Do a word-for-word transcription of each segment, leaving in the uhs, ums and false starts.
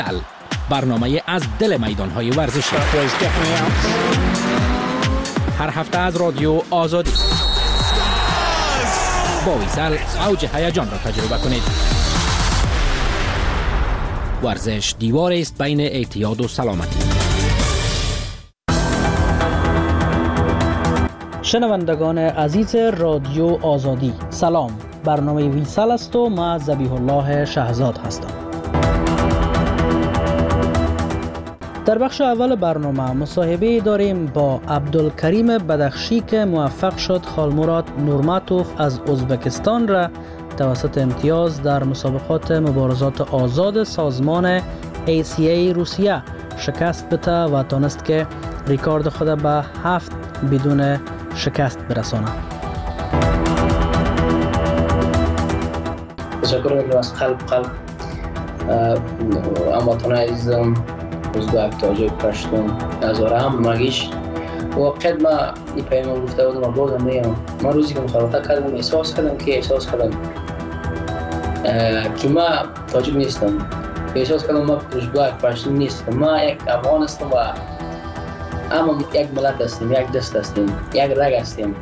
برنامه از دل میدان‌های ورزشی. هر هفته از رادیو آزادی. با ویسل اوج هیجان را تجربه کنید. ورزش دیوار است بین اعتیاد و سلامتی. شنوندگان عزیز رادیو آزادی، سلام. برنامه ویسل است و ما ذبیح الله شهزاد هستم. در بخش اول برنامه مصاحبه داریم با عبدالکریم بدخشی که موفق شد خالمراد نورماتوف از ازبکستان را توسط امتیاز در مسابقات مبارزات آزاد سازمان ای سی ای روسیه شکست بده و تانست که ریکارد خود به هفت بدون شکست برسانه. تشکر میکنم از قلب قلب امواتان عزیزم ازبک تاجیک پشتون هزاره هم مگیش وقت ما این پیمان گفته بودم و بودم میگم من روزی که مسابقه کردم احساس کردم که احساس کردم که ما تاجیک نیستم، احساس کردم ما ازبک پشتون نیستم، ما یک افغان هستم و اما یک ملت هستیم، یک دست هستیم، یک رگ هستیم.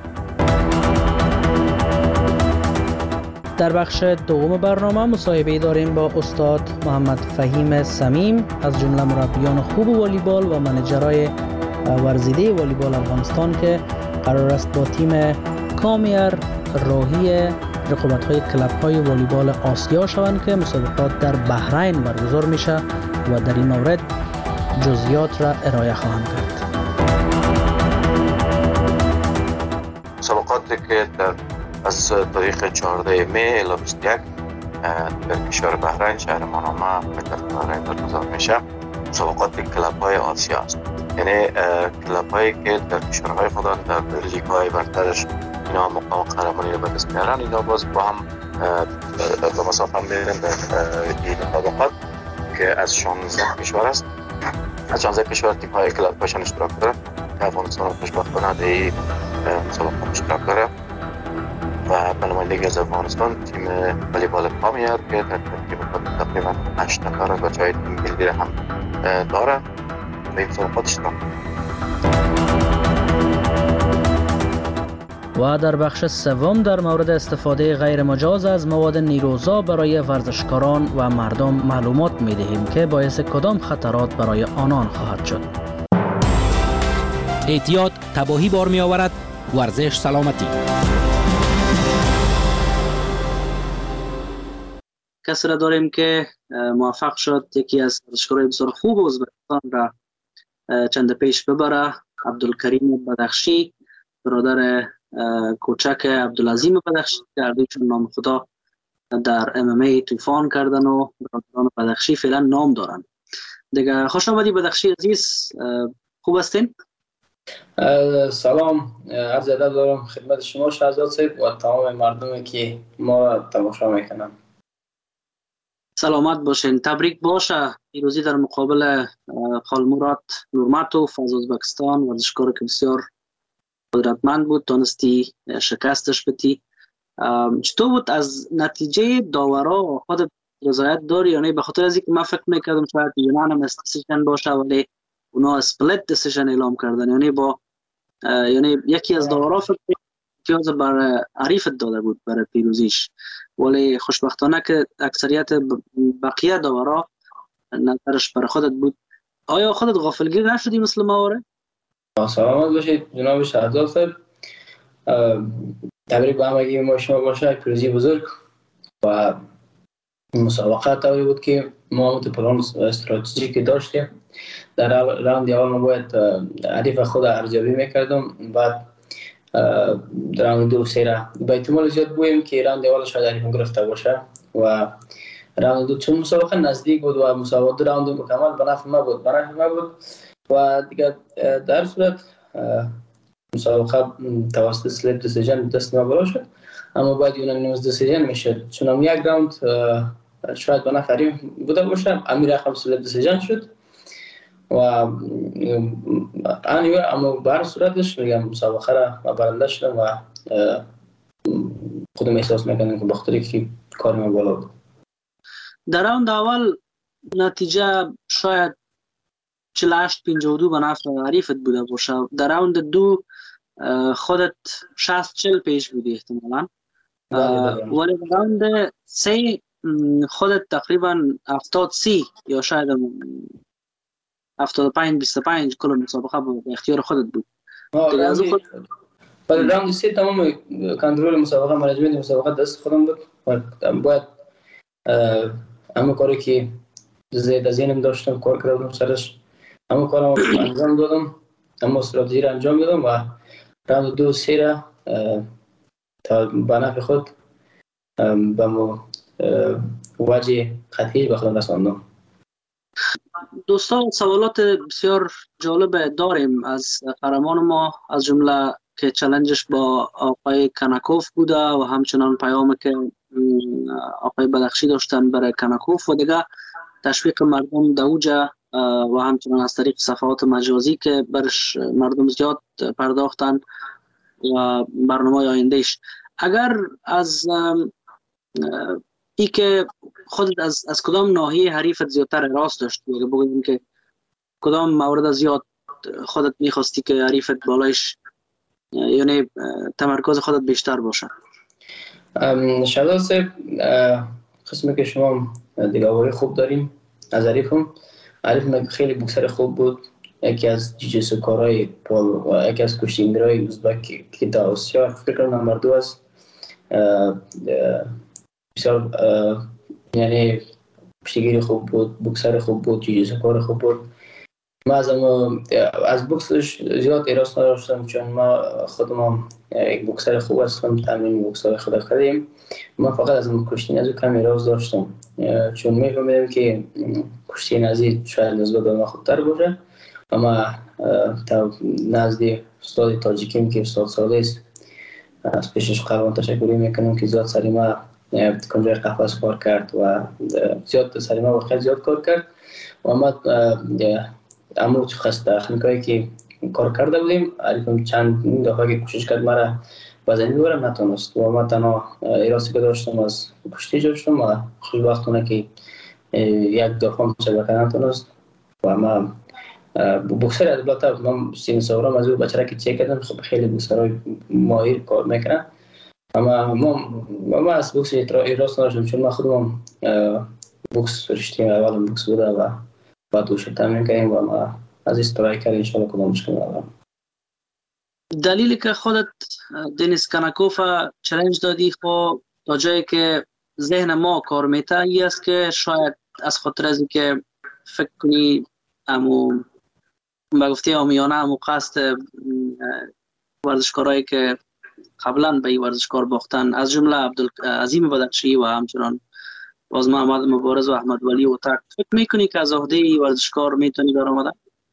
در بخش دوم برنامه مصاحبه داریم با استاد محمد فهیم سمیم از جمله مربیان خوب والیبال و منیجرای ورزیده والیبال افغانستان که قرار است با تیم کامیر راهی رقابت‌های کلب‌های والیبال آسیا شوند که مسابقات در بحرین برگزار میشه و در این مورد جزئیات را ارائه خواهم کرد. مسابقاتی که در از تاریخ چهاردهم می الی بیست و یک در کشور بحرین شهر مانامه در بحرین برگزار میشه. مسابقات کلب‌های آسیا است، یعنی کلب‌هایی که در کشورهای خودن در لیگ‌های برترش اینا مقام قهرمانی رو به دست میارن، اینا باز با هم به مسابقه میرن در این مسابقات که از شانزده کشور است. از شانزده کشور تیم‌های کلب‌هاشون اشتراک داره که افغانستان رو خوشبختانه در این مسابقه اشتراک داره و به نمایندگی از افغانستان تیم والیبال کامیر که در ترکیب خود تقریبا هشت نفر از بچه‌های تیم ملی هم داره به این مسابقات اشتراک. و در بخش سوم در مورد استفاده غیر مجاز از مواد نیروزا برای ورزشکاران و مردم معلومات می‌دهیم که باعث کدام خطرات برای آنان خواهد شد. اعتیاد تباهی بار می آورد، ورزش سلامتی. کسی را داریم که موفق شد یکی از ورزشکارای بسیار خوب ازبکستان را چند پیش ببره، عبدالکریم بدخشی، برادر کوچک عبدالعظیم بدخشی که هر دویشون نام خدا در ام ام ای طوفان کردن و برادران بدخشی فعلا نام دارن. دیگه خوش آمدی بدخشی عزیز، خوب هستین؟ سلام، عرض ادب دارم خدمت شما شهزاد صاحب و تمام مردمی که ما تماشا میکنن. سلامت باشین، تبریک باشه. پیروزی در مقابل خالمراد نورماتوف از ازبکستان، ورزشکار که بسیار قدرتمند بود، تونستی شکستش بدی. چطور بود از نتیجه داورا؟ خود رضایت داری یا نه؟ به خاطر از اینکه من فکر میکردم شاید یونانیمس دیسیژن باشه ولی اونا اسپلیت دیسیژن اعلام کردن، یعنی با یعنی یکی از داورا فکر امتیاز بر حریفت داده بود برای پیروزیش، ولی خوشبختانه که اکثریت بقیه داورا نظرش برای خودت بود. آیا خودت غافلگیر نشدی مثل ماوره؟ سلامت باشید جناب شهزاد صاحب، تبریک به همگی ما شما باشه، پیروزی بزرگ و مسابقه طوری بود که ما مت پلان استراتژیکی که داشتیم. در راند اول ما باید حریف خود ارزیابی میکردم، بعد در راند دو سه را به احتمال زیاد بودیم که راند اول شاید حریفم گرفته باشه و راند دو چون مسابقه نزدیک بود و مسابقه راند مکمل به نفع ما بود به نفع ما بود و دیگه در صورت مسابقه توسط سلیپ دیسیژن دست ما بالا شد، اما باید یونانیمس دیسیژن میشد چون هم یک راند شاید به نفع حریف بوده باشه، امیر رقم سلیپ دیسیژن شد و آنیور اما بر صورتش میگم مسابقه را ما برنده شدم و خودم احساس میکنم که بخاطر که کار ما بالا بود. در راند اول نتیجه شاید چهل و هشت پنجاه و دو به نفع حریفت بوده باشه. در راوند دو خودت شصت چهل پیش بودی احتمالا، ولی در راوند سه خودت تقریبا هفتاد سی یا شاید هفتاد و پنج بیست و پنج کل مسابقه به اختیار خودت بود. ولی راوند سه تمام کنترل مسابقه، منیجمنت مسابقه دست خودم بود و باید همه کاری که زیاد از ذهنم داشتم کار کردم سرش، همه کارم انجام دادم، همه استراتژی را انجام دادم و راوند دو سه را تا به نفع خود به وجه خطیر به خودم رساندم. دوستان سوالات بسیار جالب داریم از قهرمان ما، از جمله که چالنجش با آقای کناکوف بوده و همچنان پیامی که آقای بدخشی داشتن برای کناکوف و دیگه تشویق مردم دوجه و همچنان از طریق صفحات مجازی که برش مردم زیاد پرداختن و برنامه آیندهش. اگر از ای که خودت از از کدام ناحیه حریفت زیادتر راست داشت، اگه بگوییم که کدام مورد زیاد خودت میخواستی که حریفت بالایش یعنی تمرکز خودت بیشتر باشه؟ شهزاد صاحب، قسمی که شما دیگاوری خوب داریم از حریفم. حریفم خیلی بوکسر خوب بود، یکی از جیجیسوکارای پول و یکی از کشتیگیرای ازبک که تا آسیا فکر کنم نمبر دو است. بسیار یعنی کشتیگیر خوب بود، بوکسر خوب بود، جیجیسوکار خوب بود. ما از از بوکسش زیاد ایراس نداشتم چون ما خودم یک بوکسر خوب هستم، تمرین بوکسر خود کردیم. ما فقط از کشتی از کم ایراس داشتم چون میفهمیدم که کشتی نزدیک شاید نسبت به ما خوبتر باشه و ما تا نزدیک استاد تاجیکیم که استاد ساله است از پیشش قربان تشکری میکنم که زیاد سری ما کنجای قفص کار کرد و زیاد سری ما وقت زیاد کار کرد و ما امو خست تخنیکایی که کار کرده بودیم. حریفم چند دفعه که کوشش کرد مرا وزنی ببرم نتونست و ما تنها ایراسی که داشتم از کشتی داشتم و خوشبختانه که یک دفعه مشابه نتونست و ما بوکسر البته من سین سورم از او بچه که چک کردم. خب خیلی بوکسرای ماهر کار میکنن اما ما ما از بوکس ایراس نداشتم چون ما خودم بوکس رشته اول بوکس بوده و بعد دوش تمرین کردیم و ما از استرایکر انشالله کدام مشکل ندارم. دلیلی که خودت دنیس کناکوف چالش دادی خب تا جایی که ذهن ما کار میته ای است که شاید از خاطر از اینکه فکر کنی امو به گفته آمیانه امو قصد ورزشکارایی که قبلا به این ورزشکار باختن از جمله عبدالعظیم بدخشی و همچنان باز محمد مبارز و احمد ولی و تک فکر میکنی که از عهده این ورزشکار میتونی برآمدن؟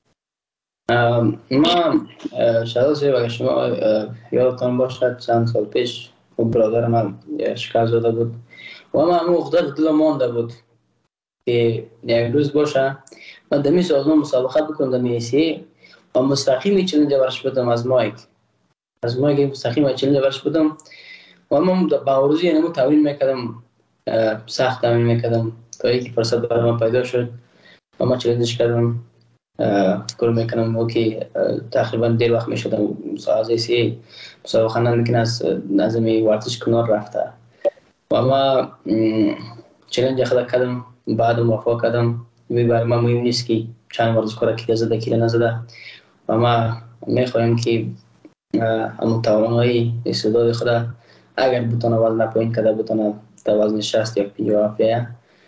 ما شهزاد صاحب اگر شما یادتان باشد چند سال پیش برادر من شکست داده بود و ما همون عقده دل مانده بود که یک روز باشه من دمی سازمان مسابقه بکنم دمی ایسی و مستقیم چلنج ورش بدم از مایک از مایک مستقیم چلنج ورش بدم و من با روزی نمو تمرین میکردم، سخت تمرین میکردم تا یکی فرصت برای من پیدا شد و ما چلنجش کردم. فکر میکنم او که تقریبا دیر وقت میشدم از ایسی مسابقه نمیکنه از نظمی ورزش کنار رفته و ما چلنج خود کردم. بعد موافق کردم برای ما مهم نیست که چند ورزشکار کی زده کی نزده و ما میخوایم که همون توانایی استعداد خود اگر بتونه وزن پایین کرده بتونه تا وزن شصت یا پنجاه بیایه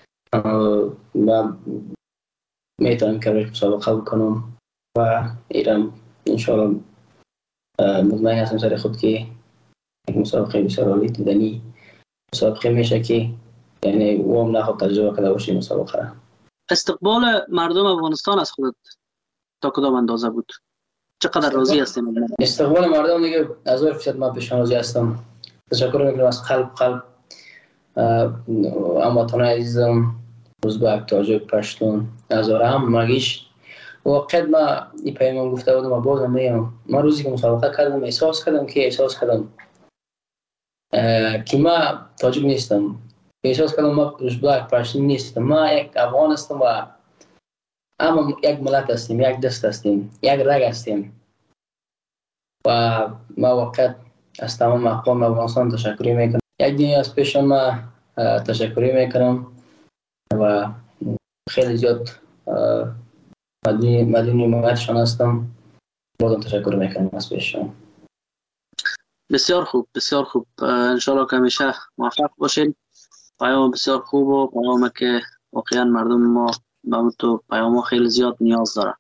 و میتونم که برش مسابقه بکنم و ایرم انشاءالله مطمئن هستم سر خود که یک مسابقه بسیار عالی دیدنی مسابقه میشه که یعنی او هم نخواد تجربه کرده باشی مسابقه را. استقبال مردم افغانستان از خودت تا کدام اندازه بود؟ چقدر راضی هستیم؟ استقبال مردم دیگه هزار فیصد من پیشان راضی هستم. تشکر میکنم از قلب قلب هموطنان عزیزم ازبک، تاجیک، پشتون، هزاره هم مگیش واقعا ما این پیمان گفته بودم و بازم میگم من روزی که مسابقه کردم احساس کردم که احساس کردم که ما تاجیک نیستم احساس کردم ما روش بلک پرشن نیستم. ما یک افغان هستم و اما یک ملت هستیم، یک دست هستیم، یک رگ هستیم و ما وقت از تمام اقوام افغانستان تشکری میکنم. یک دنیا از پیش ما تشکری میکنم و خیلی زیاد مدنی مدنی موردشان هستم. بازم تشکر میکنم از پیششان. بسیار خوب، بسیار خوب. انشالله که همیشه موفق باشین. پیام بسیار خوب و پیامی که واقعا مردم ما به تو پیام خیلی زیاد نیاز داره.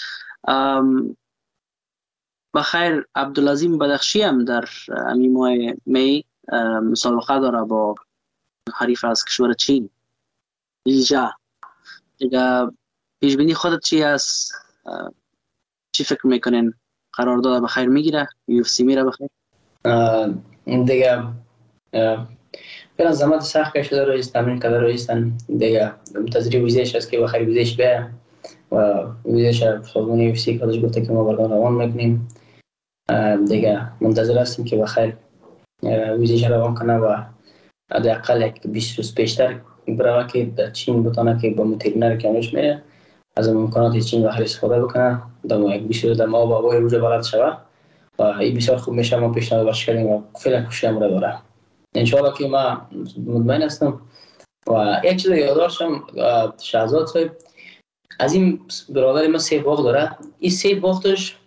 بخیر، عبدالعظیم بدخشی هم در همین ماه می مسابقه داره با حریف از کشور چین، ایجا. دیگه پیش بینی خودت چی است؟ چی فکر میکنین؟ قرارداد بخیر میگیره؟ یو اف سی میره بخیر؟ دیگه فعلا زحمت سخت کشیده رئیس، تمرین کرده رئیسن. دیگه منتظر ویزیش است که بخیر ویزیش بیه و ویزیش سازمان یو اف سی خودش گفته که ما بردان روان میکنیم. دیگه منتظر هستیم که بخیر ویزیش روان کنه و حداقل یک بیست روز پیشتر برای که در چین بتونه که با مترینر کاملش میره از امکانات چین بخیر استفاده بکنه. در یک بیست روز در ما با هوای روز بلد شود و این بسیار خوب میشه. ما پیشنهاد باش کردیم و فعلا خوشی هم داره. انشاءالله که ما مطمئن هستم. و یک چیز یادداشتم شهزاد صاحب، از این برادر ما سه باغ داره. این سه باغش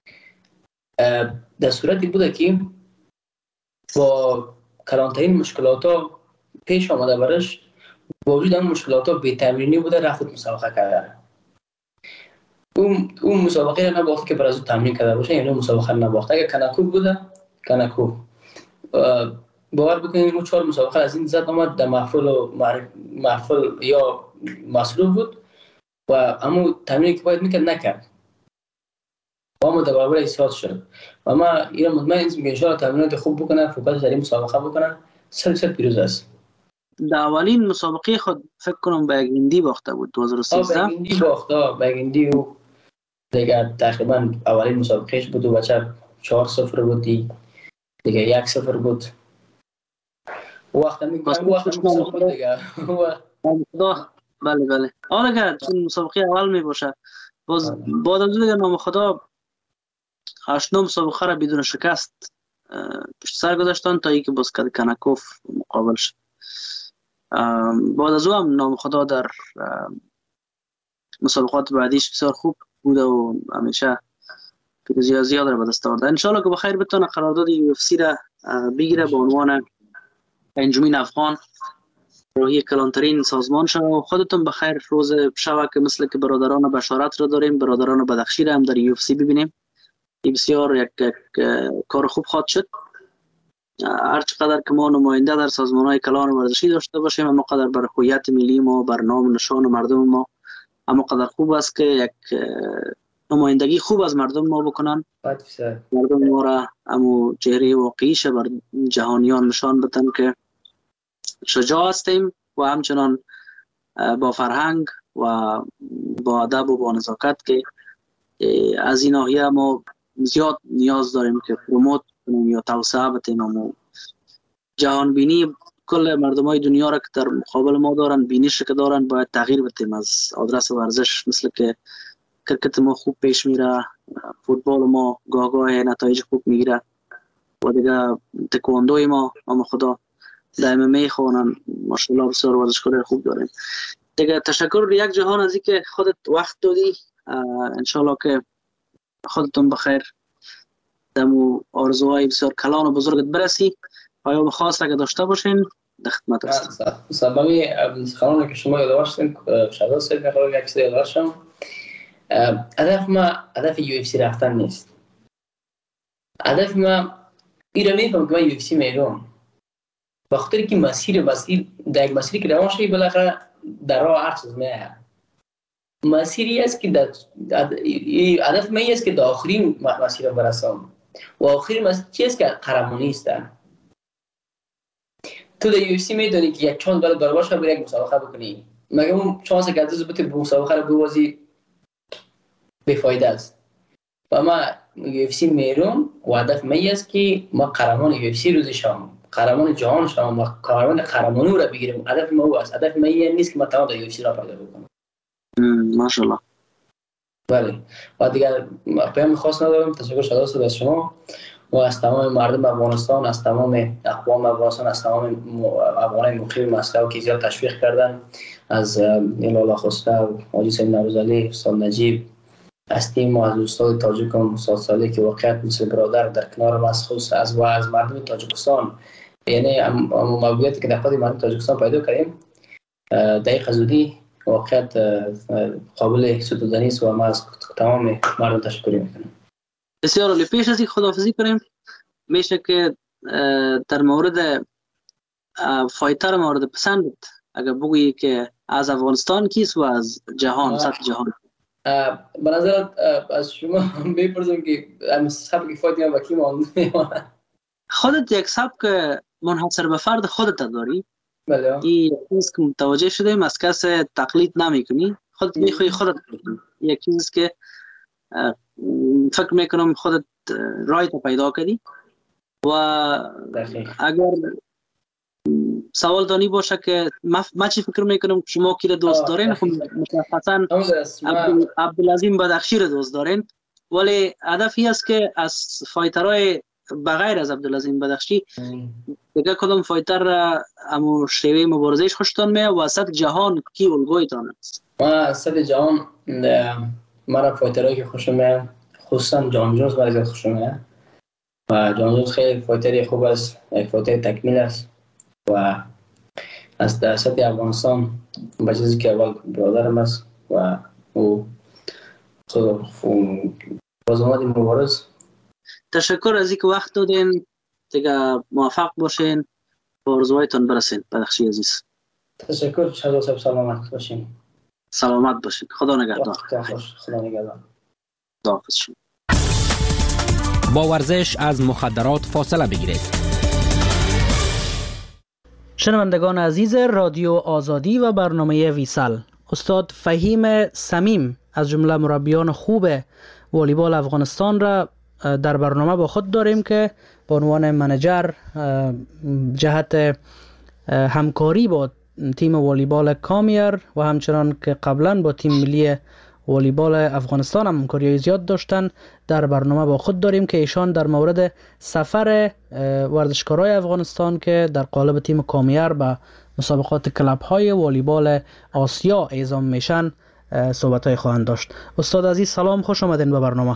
در صورتی بوده که با کلانترین مشکلات ها پیش آمده برش، با وجود این مشکلات ها بی تمرینی بوده رفت مسابقه کرده. اون اون مسابقه را نباخته که برای از تمرین کرده باشه، یعنی مسابقه را نباخته. اگر کنکو بوده کنکو باور بکنید اون چهار مسابقه از این زد آمد در محفل و محفل یا مصروف بود و اما تمرینی که باید میکرد نکرد و اما در برابر ایستاد شد. و ما این مطمئن هستیم که انشاءالله تمرینات خوب بکنه، فوکس در این مسابقه بکنه، صد درصد پیروز است. در اولین مسابقه خود فکر کنم به یک هندی باخته بود دو هزار و سیزده. به هندی باخته، به هندی و دیگه تقریبا اولین مسابقهش بود و بچه چهار صفر بود، دیگه یک صفر بود. وقت میگم وقت مسابقه دیگه بله بله. حالا که چون مسابقه اول می باشه باز بعد از دیگه نام خدا هشت نام مسابقه را بدون شکست پشت سر گذاشتن تا اینکه باز کد کنکوف مقابل شد. بعد از او هم نام خدا در مسابقات بعدیش بسیار خوب بوده و همیشه پیروزی زیاد را به دست آورده. انشالله که بخیر بتونه قرارداد یو اف سی را بگیره به عنوان انجمن افغان روحی کلانترین سازمان شد. و خودتون بخیر روز شب که مثل که برادران بشارت را داریم، برادران بدخشی را هم در یو اف سی ببینیم. این بسیار یک, یک کار خوب خواهد شد. هر چقدر که ما نماینده در سازمان‌های کلان ورزشی داشته باشیم، اما قدر بر هویت ملی ما، بر نام نشان مردم ما، اما قدر خوب است که یک نمایندگی خوب از مردم ما بکنن. مردم ما را امو چهره واقعیش بر جهانیان نشان بدن که شجاع هستیم و همچنان با فرهنگ و با ادب و با نزاکت که از این ناحیه ما زیاد نیاز داریم که پروموت کنیم یا توسعه بدیم. و جهان بینی کل مردمای دنیا را که در مقابل ما دارن، بینیش که دارن، باید تغییر بدیم از آدرس ورزش. مثل که کرکت ما خوب پیش میره، فوتبال ما گاه گاه نتایج خوب میگیره و دیگه تکواندوی ما اما خدا دائما میخوانن ماشاءالله بسیار ورزشکار خوب داریم. دیگه تشکر یک جهان از اینکه خودت وقت دادی. انشالله که خودتون بخیر دمو آرزوهای بسیار کلان و بزرگت برسی. پیام خاص اگه داشته باشین در خدمت هستم. سببی خانم که شما یادداشتین شهزاد صاحب میخوام یک چیز یادداشتم. هدف ما هدف یو اف سی رفتن نیست. هدف ما ایران میفهم که من یو اف سی میرم بخاطر که مسیر مسیر در یک مسیری که روان شدی بالاخره در راه هر چیز میه. مسیری است که در هدف من است که در آخرین مسیر برسم و آخرین مسیر چیست که قهرمانی است. تو در یو اف سی میدونی که یک چانس برای برابر شد یک مسابقه بکنی، مگه اون چانس که از بوده به مسابقه رو بوازی بیفایده است. و ما یو اف سی میرم و هدف من است که ما قهرمان یو اف سی روز شام قهرمان جهان شوم و قهرمان قهرمانی را بگیریم. هدف ما او است. هدف ما این نیست که ما تمام یو اف سی را پیدا بکنم. ماشاءالله. بله. و دیگر پیام خاص ندارم. تشکر شداست از شما و از تمام مردم افغانستان، از تمام اقوام افغانستان، از تمام افغانان مقیم مسکو که زیاد تشویق کردن، از ایلالا خوسته، حاجی سید نوروزعلی، استاد نجیب، از تیم و از استاد تاجیکم استاد صالح که واقعا مثل برادر در کنار ما است، از و از مردم تاجیکستان، یعنی موقعیتی که در خود مردم تاجیکستان پیدا کردیم دقیق زودی واقعا قابل ستودنی است و ما از تمام مردم تشکر میکنم. بسیار عالی. پیش از این خداحافظی کنیم میشه که در مورد فایتر مورد پسند اگر بگویی که از افغانستان کیست و از جهان سطح جهان؟ به نظرت از شما میپرسم که هم سبک فایت یا با کی مانده؟ خودت یک سبک منحصر به فرد خودت داری؟ بله. این چیز که متوجه شدیم از کس تقلید نمیکنی، خودت میخوای خودت بکنی. یک چیز که فکر میکنم خودت رایت پیدا کردی و اگر سوال دانی باشه که ما چی فکر میکنم شما کی را دوست دارین، خب مشخصا عبدالعظیم بدخشی را دوست دارین، ولی هدفی است که از فایترهای بغیر از عبدالعظیم بدخشی دیگه کدام فایتر را امو شیوه مبارزهش خوشتان میه و سطح جهان کی الگویتان است؟ ما سطح جهان مرا فایترهایی که خوشم میه خصوصا جان جونز برای زیاد خوشم میه و جان جونز خیلی فایتری خوب است، یک فایتر تکمیل است و از در سطح افغانستان با چیزی که اول برادرم است و او بازماندی مبارز. تشکر از اینکه وقت دادین، دیگه موفق باشین و آرزوهایتان برسین. بدخشی عزیز تشکر. شاد و سلامت باشین. سلامت باشین. خدا نگهدار. خدا نگهدار. خداحافظ شما. با ورزش از مخدرات فاصله بگیرید. شنوندگان عزیز رادیو آزادی و برنامه ویسل، استاد فهیم صمیم از جمله مربیان خوب والیبال افغانستان را در برنامه با خود داریم که به عنوان منیجر جهت همکاری با تیم والیبال کامیر و همچنان که قبلا با تیم ملی والیبال افغانستان هم همکاری زیاد داشتن در برنامه با خود داریم که ایشان در مورد سفر ورزشکارای افغانستان که در قالب تیم کامیر به مسابقات کلب های والیبال آسیا اعزام میشن صحبت های خواهند داشت. استاد عزیز سلام، خوش آمدین به برنامه.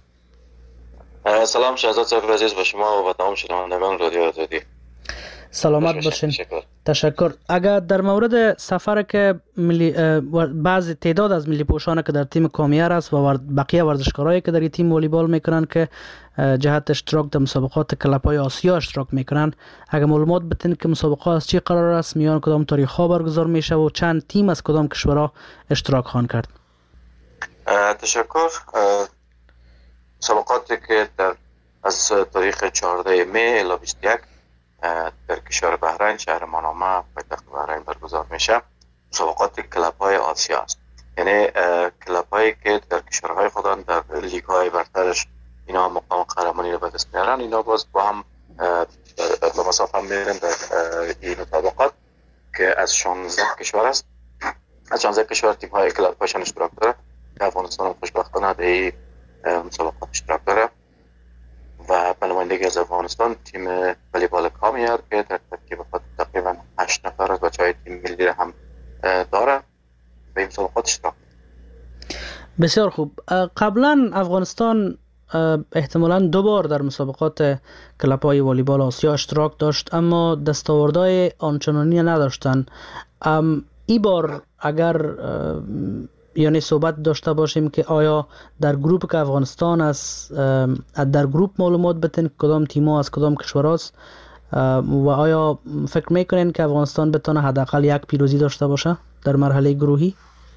سلام شهزاد صاحب عزیز به شما و تمام شنوندگان رادیو آزادی. سلامت باشین. تشکر. تشکر. اگر در مورد سفر که ملی بعض تعداد از ملی پوشان که در تیم کامیر است و بقیه ورزشکارایی که در این تیم والیبال میکنن که جهت اشتراک در مسابقات کلب‌های آسیا اشتراک میکنن، اگر معلومات بدین که مسابقات از چی قرار است، میان کدام تاریخ‌ها برگزار میشه و چند تیم از کدام کشورها اشتراک خواهند کرد؟ تشکر. مسابقاتی که در از تاریخ چهارده می الی بیست و یک در کشور بحرین شهر مانامه پایتخت بحرین برگزار میشه مسابقات کلب های آسیا است. یعنی کلب هایی که در کشورهای خودن در لیگ های برترش اینا مقام قهرمانی رو به دست میارن، اینا باز با هم به مسافه میرن در این مسابقات که از شانزده کشور است. از شانزده کشور تیم های کلب هایشان اشتراک داره. افغانستان هم خوشبختانه در این مسابقات اشتراک داره و به نمایندگی از افغانستان تیم والیبال کامیر که در ترکیب خود تقریبا هشت نفر از بچه‌های تیم ملی هم داره به این مسابقات اشتراک. بسیار خوب. قبلا افغانستان احتمالاً دو بار در مسابقات کلب‌های والیبال آسیا اشتراک داشت اما دستاوردهای آنچنانی نداشتند. این بار اگر یعنی صحبت داشته باشیم که آیا در گروپ که افغانستان است در گروپ معلومات بتین کدام تیم‌ها از کدام کشورهاست و آیا فکر میکنین که افغانستان بتونه حداقل یک پیروزی داشته باشه در مرحله گروهی؟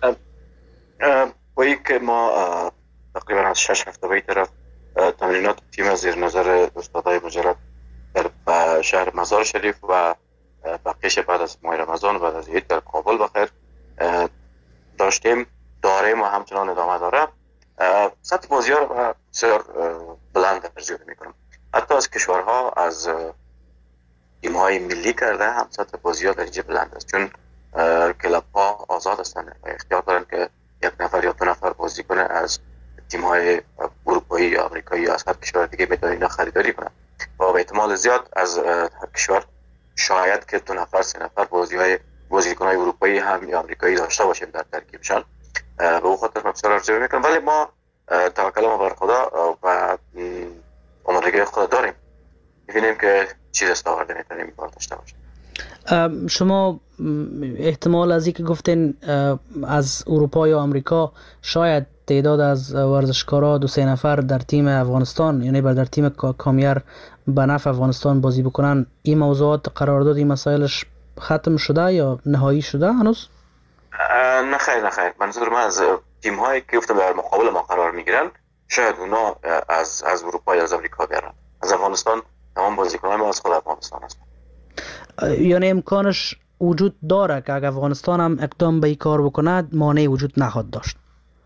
وی که ما تقریبا از شش هفته به طرف تمرینات تیم زیر نظر استادای مجرد در شهر مزار شریف و بقیش بعد از ماه رمضان بعد از عید در کابل بخیر داشتیم داریم و همچنان ادامه داره. سطح بازی ها بسیار بلند ارزیابی میکنم. حتی از کشورها از تیم های ملی کرده هم سطح بازی ها در اینجا بلند است، چون کلاب ها آزاد هستند و اختیار دارن که یک نفر یا دو نفر بازی کنه از تیم های اروپایی یا آمریکایی یا از هر کشور دیگه میتونن اینا خریداری کنن و به احتمال زیاد از هر کشور شاید که دو نفر سه نفر بازی های بازیکن های اروپایی هم یا آمریکایی داشته باشیم در ترکیبشان. به اون خاطر من بسیار ارزیابی میکنم، ولی ما توکل ما بر خدا و آمادگی خدا داریم، می‌بینیم که چیز استفاده میتونیم این کار داشته باشیم. شما احتمال از اینکه گفتین از اروپا یا آمریکا شاید تعداد از ورزشکارا دو سه نفر در تیم افغانستان یعنی در تیم کامیر به نفع افغانستان بازی بکنن، این موضوعات قرارداد این مسائلش ختم شده یا نهایی شده هنوز؟ نه خیر نه خیر، منظور من از تیم هایی که گفتم در مقابل ما قرار میگیرن شاید اونا از از اروپا یا از آمریکا بیارن. از افغانستان تمام بازیکنان ما از خود افغانستان هستن. یعنی امکانش وجود داره که اگر افغانستان هم اقدام به این کار بکنه مانعی وجود نخواهد داشت؟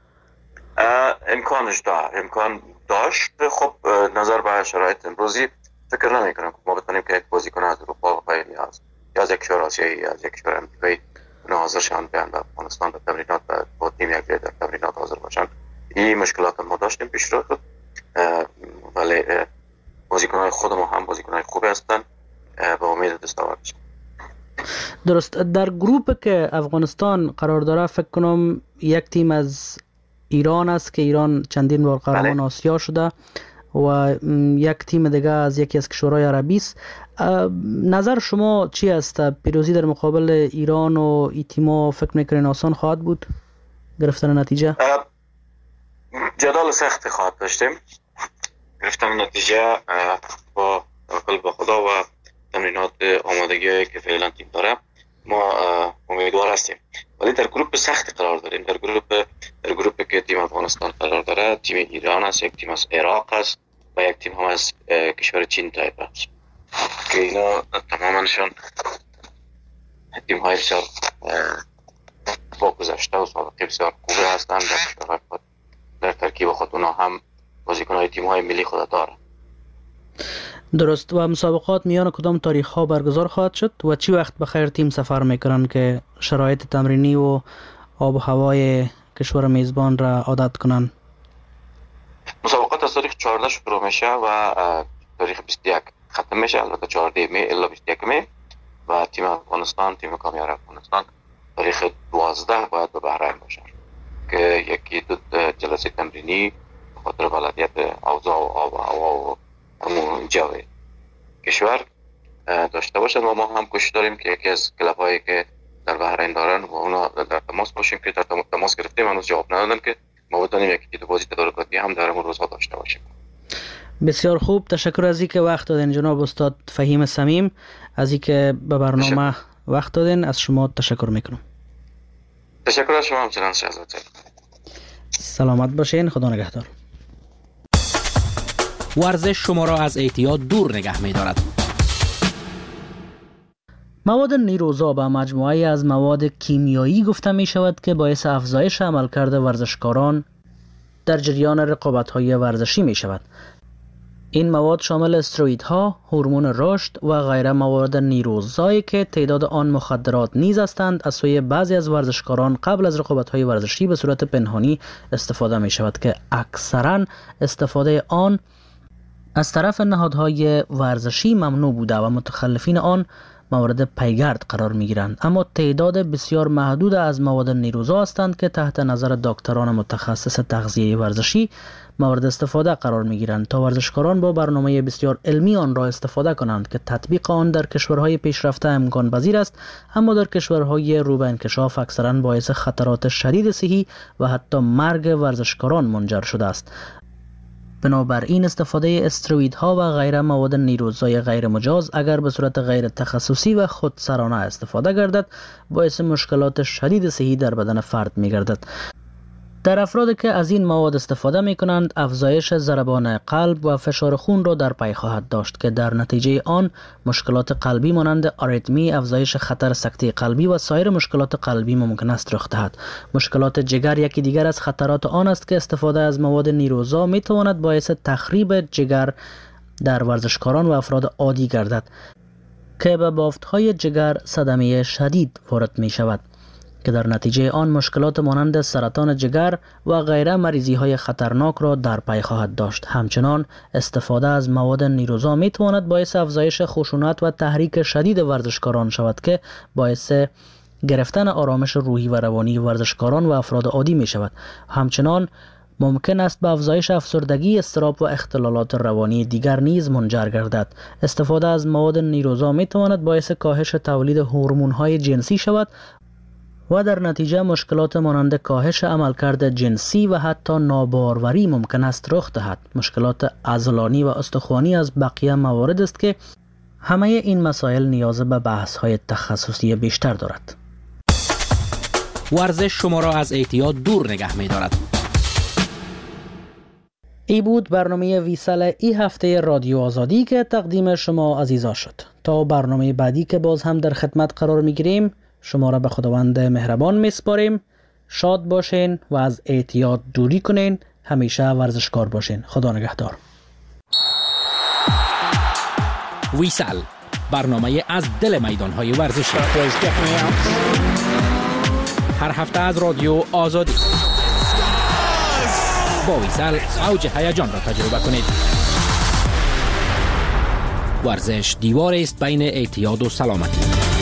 امکانش داره، امکان داشت. خب نظر به شرایط امروزی فکر نمی کنم ما بتونیم که یک بازیکن از اروپا و یا از یا از یک کشور آسیایی یا از یک کشور امریکایی حاضر شدن بیان به افغانستان به تمرینات و با تیم یک در تمرینات حاضر باشن. این مشکلات ما داشتیم پیش رو، ولی بازیکن‌های خود ما هم بازیکن‌های خوبی هستن، به امید دستاورد بشن. درست. در گروپ که افغانستان قرار داره فکر کنم یک تیم از ایران است که ایران چندین بار قهرمان آسیا شده و یک تیم دیگه از یکی از کشورهای عربی است. نظر شما چی است؟ پیروزی در مقابل ایران و این تیم‌ها فکر می‌کنین آسان خواهد بود گرفتن نتیجه؟ جدال سخت خواهد داشتیم. گرفتن نتیجه با توکل به خدا و تمرینات آمادگی که فعلا تیم داره ما امیدوار هستیم، ولی در گروپ سخت قرار داریم. در گروپ در گروپی که تیم افغانستان قرار داره تیم ایران است، یک تیم از عراق است و یک تیم هم از کشور چین تایپ است که اینا تمامشون تیم های بسیار با گذشته و سابقه بسیار خوبی هستند. در در ترکیب خود اونا هم بازیکن های تیم های ملی خود داره. درست. و مسابقات میان کدام تاریخ ها برگزار خواهد شد و چی وقت بخیر تیم سفر میکنن که شرایط تمرینی و آب و هوای کشور میزبان را عادت کنن؟ مسابقات از تاریخ چهارده شروع میشه و تاریخ بیست و یک ختم میشه، البته چهارده می الا بیست و یک می، و تیم افغانستان تیم کامیر افغانستان تاریخ دوازده باید به بحرین باشه که یکی دو جلسه تمرینی به خاطر بلدیت اوضاع و آب و هوا و همون جو کشور داشته باشن و ما هم کوشش داریم که یکی از کلاب هایی که در بحرین دارن و اونا در تماس باشیم که در تماس گرفتیم هنوز جواب ندادن که ما بتونیم یکی دو بازی تدارکاتی هم در همون روزها داشته باشیم. بسیار خوب. تشکر از اینکه وقت دادین جناب استاد فهیم صمیم، از اینکه به برنامه تشکر. وقت دادین. از شما تشکر میکنم. تشکر از شما همچنان شهزاد. سلامت باشین. خدا نگهدار. ورزش شما را از اعتیاد دور نگه می‌دارد. مواد نیروزا به مجموعه‌ای از مواد کیمیایی گفته می شود که باعث افزایش عملکرد ورزشکاران در جریان رقابت‌های ورزشی می شود. این مواد شامل استروئیدها، هورمون رشد و غیره مواد نیروزایی که تعداد آن مخدرات نیز هستند از سوی بعضی از ورزشکاران قبل از رقابت‌های ورزشی به صورت پنهانی استفاده می شود که اکثراً استفاده آن از طرف نهادهای ورزشی ممنوع بوده و متخلفین آن مورد پیگرد قرار می گیرند. اما تعداد بسیار محدود از مواد نیروزا هستند که تحت نظر دکتران متخصص تغذیه ورزشی مورد استفاده قرار می گیرند تا ورزشکاران با برنامه بسیار علمی آن را استفاده کنند که تطبیق آن در کشورهای پیشرفته امکان پذیر است، اما در کشورهای رو به انکشاف اکثرا باعث خطرات شدید صحی و حتی مرگ ورزشکاران منجر شده است. بنابراین استفاده استروئیدها و غیره مواد نیروزای غیر مجاز اگر به صورت غیر تخصصی و خودسرانه استفاده گردد باعث مشکلات شدید صحی در بدن فرد می گردد. در افرادی که از این مواد استفاده می کنند افزایش ضربان قلب و فشار خون را در پی خواهد داشت که در نتیجه آن مشکلات قلبی مانند آریتمی، افزایش خطر سکته قلبی و سایر مشکلات قلبی ممکن است رخ دهد. مشکلات جگر یکی دیگر از خطرات آن است که استفاده از مواد نیروزا می تواند باعث تخریب جگر در ورزشکاران و افراد عادی گردد. که به بافت‌های جگر صدمه شدید وارد می شود که در نتیجه آن مشکلات مانند سرطان جگر و غیره مریضی‌های خطرناک را در پی خواهد داشت. همچنان استفاده از مواد نیروزا می تواند باعث افزایش خشونت و تحریک شدید ورزشکاران شود که باعث گرفتن آرامش روحی و روانی ورزشکاران و افراد عادی می شود. همچنان ممکن است به افزایش افسردگی، اضطراب و اختلالات روانی دیگر نیز منجر گردد. استفاده از مواد نیروزا می تواند باعث کاهش تولید هورمون‌های جنسی شود و در نتیجه مشکلات مانند کاهش عملکرد جنسی و حتی ناباروری ممکن است رخ دهد. مشکلات عضلانی و استخوانی از بقیه موارد است که همه این مسائل نیاز به بحث‌های تخصصی بیشتر دارد. ورزش شما را از اعتیاد دور نگه می دارد. ای بود برنامه ویسال ای هفته رادیو آزادی که تقدیم شما عزیزا شد. تا برنامه بعدی که باز هم در خدمت قرار می گیریم، شما را به خداوند مهربان می سپاریم. شاد باشین و از اعتیاد دوری کنین. همیشه ورزشکار باشین. خدا نگهدار. ویسال، برنامه از دل میدانهای ورزشی، هر هفته از رادیو آزادی. با ویسال اوج هیجان را تجربه کنید. ورزش دیوار است بین اعتیاد و سلامتی.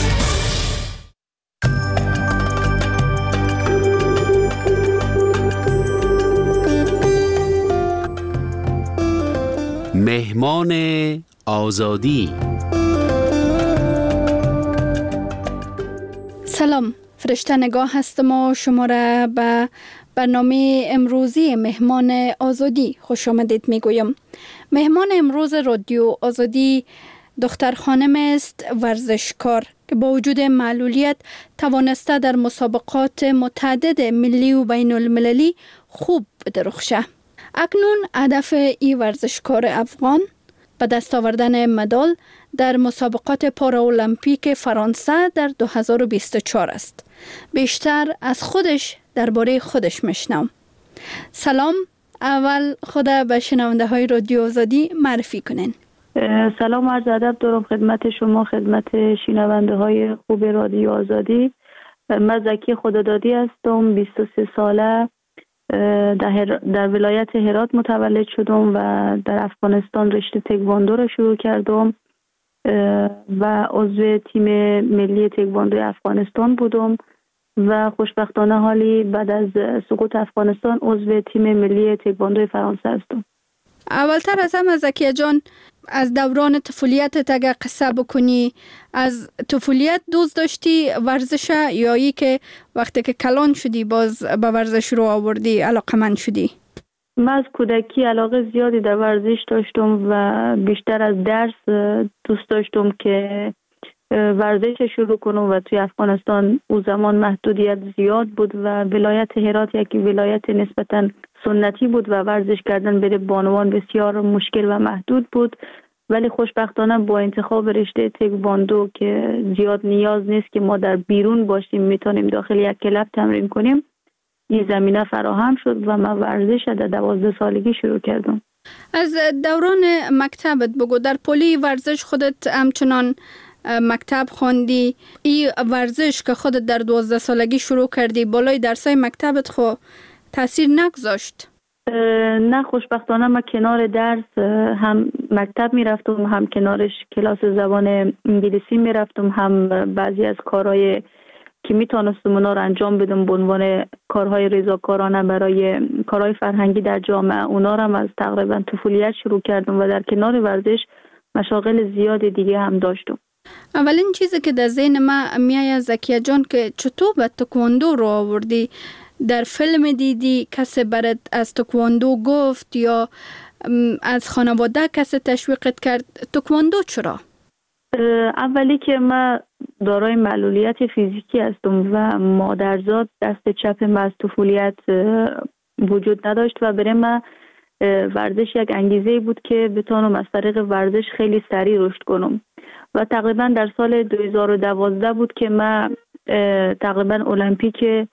مهمان آزادی. سلام، فرشته نگاه هستم و شما را به برنامه امروزی مهمان آزادی خوش آمدید می گویم. مهمان امروز رادیو آزادی دختر خانم است، ورزشکار که با وجود معلولیت توانسته در مسابقات متعدد ملی و بین المللی خوب بدرخشه. اکنون هدف این ورزشکار افغان به دست آوردن مدال در مسابقات پاراولمپیک فرانسه در دو هزار و بیست و چهار است. بیشتر از خودش درباره خودش میشنوم. سلام، اول خود به شنونده های رادیو آزادی معرفی کنین. سلام و عرض ادب دارم خدمت شما، خدمت شنونده های خوب رادیو آزادی. من زکی خدادادی هستم، بیست و سه ساله، در, در ولایت هرات متولد شدم و در افغانستان رشته تکواندو را شروع کردم و عضو تیم ملی تکواندو افغانستان بودم و خوشبختانه حالی بعد از سقوط افغانستان عضو تیم ملی تکواندو فرانسه هستم. اولتر از همه زکیه جان، از دوران طفولیت اگه قصه بکنی، از طفولیت دوست داشتی ورزش یا ای که وقتی که کلان شدی باز به ورزش رو آوردی علاقمند شدی؟ من از کودکی علاقه زیادی در ورزش داشتم و بیشتر از درس دوست داشتم که ورزش شروع کنم و توی افغانستان او زمان محدودیت زیاد بود و ولایت هرات یکی ولایت نسبتاً سنتی بود و ورزش کردن بره بانوان بسیار مشکل و محدود بود، ولی خوشبختانه با انتخاب رشته تکواندو که زیاد نیاز نیست که ما در بیرون باشیم، میتونیم داخل یک کلاب تمرین کنیم، این زمینه فراهم شد و من ورزش در دوازده سالگی شروع کردم. از دوران مکتبت بگو، در پلی ورزش خودت همچنان مکتب خوندی، این ورزش که خودت در دوازده سالگی شروع کردی بالای درسای مکتبت خو تاثیر نگذاشت؟ نه، خوشبختانه من کنار درس هم مکتب می رفتم، هم کنارش کلاس زبان انگلیسی می رفتم، هم بعضی از کارهای که می تانستم اونا رو انجام بدم به عنوان کارهای رضاکارانه برای کارهای فرهنگی در جامعه، اونا رو هم از تقریبا طفولیت شروع کردم و در کنار ورزش مشاغل زیاد دیگه هم داشتم. اولین چیزی که در ذهن من میاد زکیه جان که چطور به تکواندو رو آوردی؟ در فیلم دیدی کسی برات از تکواندو گفت یا از خانواده کسی تشویقت کرد؟ تکواندو چرا؟ اولی که من دارای معلولیت فیزیکی هستم و مادرزاد دست چپ من از طفولیت وجود نداشت و برای من ورزش یک انگیزه بود که بتونم از طریق ورزش خیلی سریع رشد کنم و تقریبا در سال دو هزار و دوازده بود که من تقریبا المپیک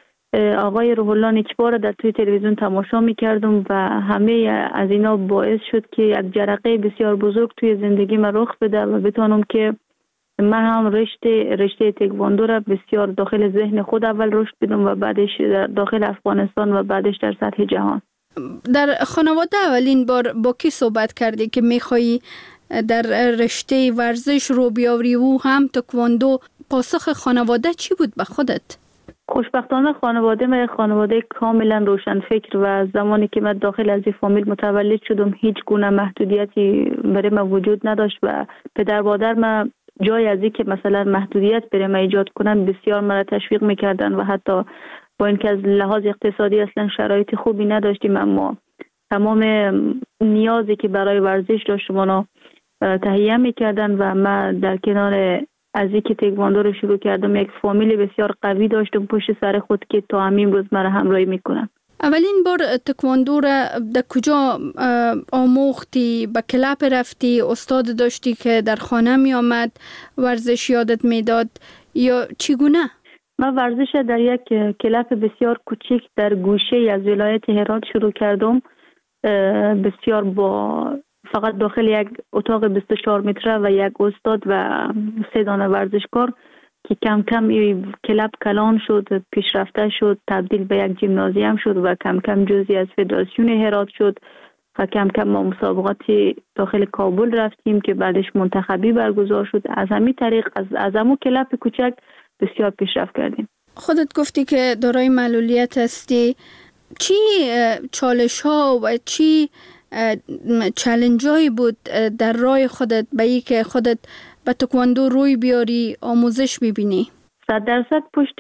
آقای روح الله نیکبار در توی تلویزیون تماشا می‌کردم و همه از اینا باعث شد که یک جرقه بسیار بزرگ توی زندگی من رخ بده و بتونم که من هم رشته رشته تکواندو را بسیار داخل ذهن خود اول رشد بدم و بعدش در داخل افغانستان و بعدش در سطح جهان. در خانواده اولین بار با کی صحبت کردی که میخوایی در رشته ورزش رو بیاوری و هم تکواندو؟ پاسخ خانواده چی بود به خودت؟ خوشبختانه خانواده من خانواده کاملا روشن فکر و زمانی که من داخل از این فامیل متولد شدم هیچ گونه محدودیتی برای من وجود نداشت و پدر مادر من جای از این که مثلا محدودیت برای من ایجاد کنن بسیار مرا تشویق میکردن و حتی با اینکه از لحاظ اقتصادی اصلا شرایط خوبی نداشتیم اما تمام نیازی که برای ورزش داشتم اونا تهیه میکردن و من در کنار از اینکه تکواندو رو شروع کردم یک فامیل بسیار قوی داشتم پشت سر خود که تا همین روز مرا همراهی میکنن. اولین بار تکواندو را در کجا آموختی؟ به کلاب رفتی؟ استاد داشتی که در خانه می آمد ورزش یادت میداد یا چگونه؟ من ورزش در یک کلاب بسیار کوچک در گوشه از ولایت هرات شروع کردم، بسیار با فقط داخل یک اتاق بیست و چهار متره و یک استاد و سه دانه ورزشکار که کم کم این کلاب کلان شد، پیشرفته شد، تبدیل به یک جیمنازیوم شد و کم کم جزئی از فدراسیون هرات شد و کم کم ما مسابقاتی داخل کابل رفتیم که بعدش منتخبی برگزار شد. از همین طریق از از همون کلاب کوچک بسیار پیشرفت کردیم. خودت گفتی که دارای معلولیت هستی، چی چالش ها و چی چالش هایی بود در راه خودت به ای که خودت به تکواندو روی بیاری، آموزش ببینی؟ صد درصد پشت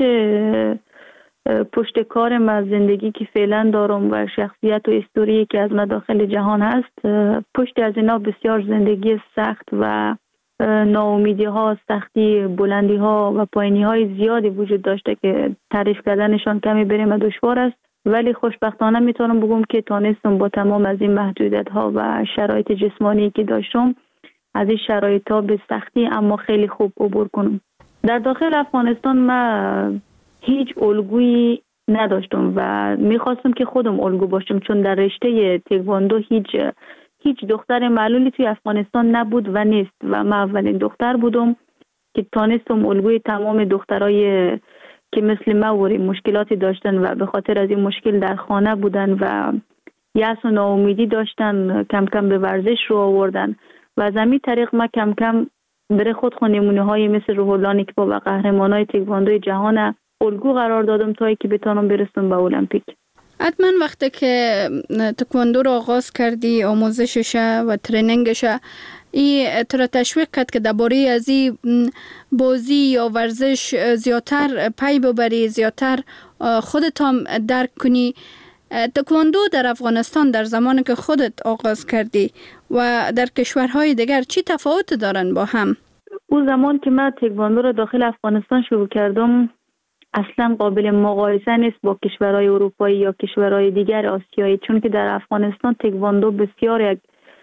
پشت کارم از زندگی که فعلا دارم و شخصیت و استوری که از من داخل جهان هست، پشت از اینا بسیار زندگی سخت و ناامیدی ها، سختی، بلندی ها و پایینی های زیادی وجود داشته که تعریف کردنشان کمی برای من دشوار است، ولی خوشبختانه میتونم بگم که تانستم با تمام از این محدودیت ها و شرایط جسمانی که داشتم از این شرایط ها به سختی اما خیلی خوب عبور کنم. در داخل افغانستان من هیچ الگویی نداشتم و میخواستم که خودم الگو باشم، چون در رشته تکواندو هیچ هیچ دختر معلولی توی افغانستان نبود و نیست و من اولین دختر بودم که تانستم الگوی تمام دخترای که مثل ما وری مشکلاتی داشتن و به خاطر از این مشکل در خانه بودن و یأس و ناامیدی داشتن کم کم به ورزش رو آوردن و از همین طریق ما کم کم برای خود خود نمونه های مثل روح الله نیکبا و قهرمان های تکواندوی جهان الگو قرار دادم تا که بتونم برسم به المپیک. حتما وقتی که تکواندو رو آغاز کردی، آموزشش و ترینینگش، ای تو را تشویق کرد که درباره از این بازی یا ورزش زیادتر پی ببری، زیادتر خودت هم درک کنی. تکواندو در افغانستان در زمانی که خودت آغاز کردی و در کشورهای دیگر چی تفاوت دارن با هم؟ اون زمان که من تکواندو رو داخل افغانستان شروع کردم اصلا قابل مقایسه نیست با کشورهای اروپایی یا کشورهای دیگر آسیایی، چون که در افغانستان تکواندو بسیار یک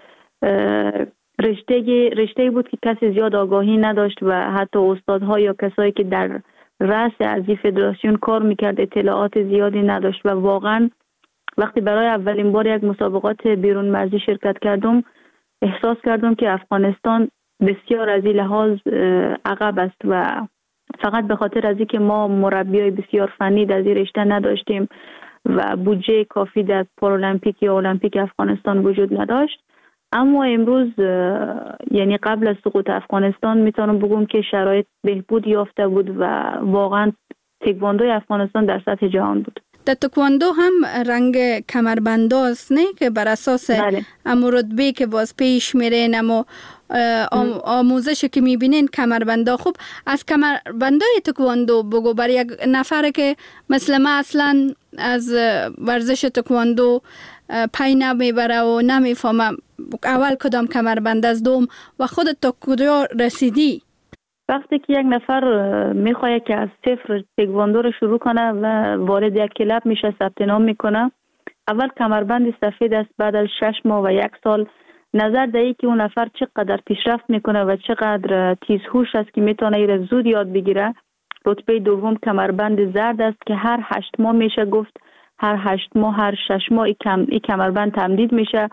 رشته رشته بود که کسی زیاد آگاهی نداشت و حتی استادها یا کسایی که در رأس از این فدراسیون کار میکرد اطلاعات زیادی نداشت و واقعا وقتی برای اولین بار یک مسابقات بیرون مرزی شرکت کردم احساس کردم که افغانستان بسیار از این لحاظ عقب است و فقط به خاطر از اینکه ما مربیای بسیار فنی در این رشته نداشتیم و بودجه کافی در پارالمپیک یا المپیک افغانستان وجود نداشت. اما امروز یعنی قبل از سقوط افغانستان میتونم بگم که شرایط بهبود یافته بود و واقعا تکواندوی افغانستان در سطح جهان بود. در تکواندو هم رنگ کمربنداست نه که بر اساس امو رتبه که باز پیش میرین، اما آم آموزش که میبینین کمربندا. خوب از کمربندای تکواندو بگو برای یک نفر که مثل ما اصلا از ورزش تکواندو پی نمیبره و نمیفهمه اول کدام کمربند از دوم و خودت تا کجا رسیدی؟ وقتی که یک نفر میخواد که از صفر تکواندو رو شروع کنه و وارد یک کلاب میشه، ثبت نام میکنه، اول کمربند سفید است، بعد از شش ماه و یک سال نظر دهی که اون نفر چقدر پیشرفت میکنه و چقدر تیزهوش است که میتونه ایره زود یاد بگیره. رتبه دوم کمربند زرد است که هر هشت ماه میشه گفت هر هشت ماه هر شش ماه ای کم ای کمربند تمدید میشه.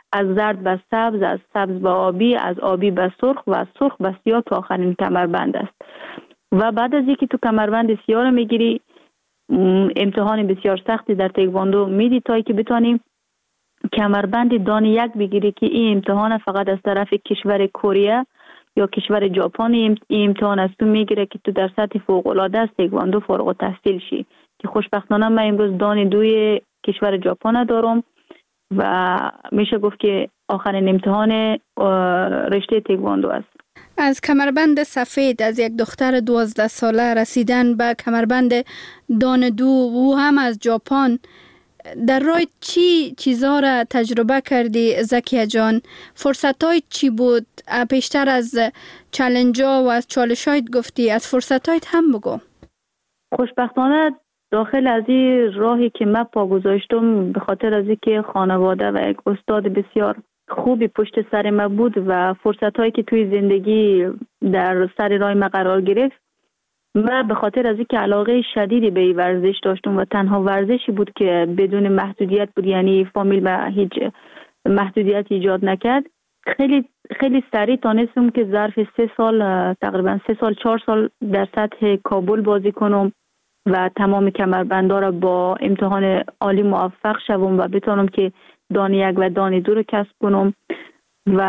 از زرد به سبز، از سبز به آبی، از آبی به سرخ و از سرخ به سیاه که آخرین کمربند است. و بعد از اینکه تو کمربند سیاه رو میگیری، امتحان بسیار سختی در تکواندو میدی تا که بتونیم کمربند دان یک بگیری که این امتحان فقط از طرف کشور کره یا کشور ژاپن این امتحان از تو میگیره که تو در سطح فوق العاده از تکواندو فارغ التحصیل شی، که خوشبختانه من امروز دان دوی کشور ژاپن دارم و میشه گفت که آخرین امتحان رشته تکواندو است. از کمربند سفید از یک دختر دوازده ساله رسیدن به کمربند دان دو و هم از ژاپن، در راه چی چیزها را تجربه کردی زکیه جان؟ فرصت های چی بود؟ پیشتر از چالش ها و از چالش هایت گفتی، از فرصت هایت هم بگو. خوشبختانه داخل از این راهی که من پا گذاشتم به خاطر از اینکه خانواده و یک استاد بسیار خوبی پشت سر من بود و فرصت هایی که توی زندگی در سر راه من قرار گرفت، من به خاطر از اینکه علاقه شدیدی به این ورزش داشتم و تنها ورزشی بود که بدون محدودیت بود، یعنی فامیل و هیچ محدودیت ایجاد نکرد، خیلی خیلی سریع تانستم که ظرف سه سال تقریبا سه سال چهار سال در سطح کابل بازی کنم و تمام کمربندها را با امتحان عالی موفق شوم و بتونم که دان یک و دان دو رو کسب کنم. و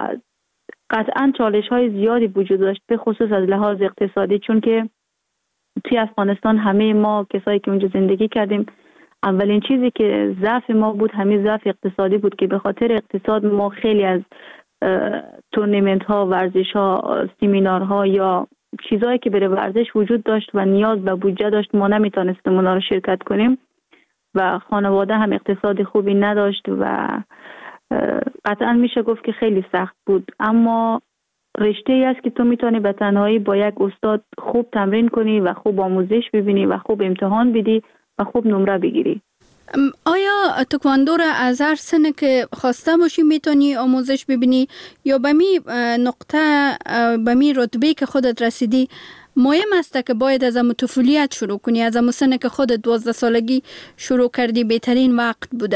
قطعا چالش های زیادی وجود داشت، به خصوص از لحاظ اقتصادی، چون که توی افغانستان همه ما کسایی که اونجا زندگی کردیم اولین چیزی که ضعف ما بود همین ضعف اقتصادی بود که به خاطر اقتصاد ما خیلی از تورنمنت ها، ورزش ها، سیمینار ها یا چیزایی که برای ورزش وجود داشت و نیاز به بودجه داشت ما نمیتونستیم اونا رو شرکت کنیم و خانواده هم اقتصاد خوبی نداشت و قطعا میشه گفت که خیلی سخت بود. اما رشته ای است که تو میتونی به تنهایی با یک استاد خوب تمرین کنی و خوب آموزش ببینی و خوب امتحان بدی و خوب نمره بگیری. آیا تکواندو را از هر سنه که خواسته باشی میتونی آموزش ببینی یا به می نقطه به می رتبه که خودت رسیدی مهم است که باید از امو طفولیت شروع کنی، از امو سنه که خودت دوازده سالگی شروع کردی بهترین وقت بوده؟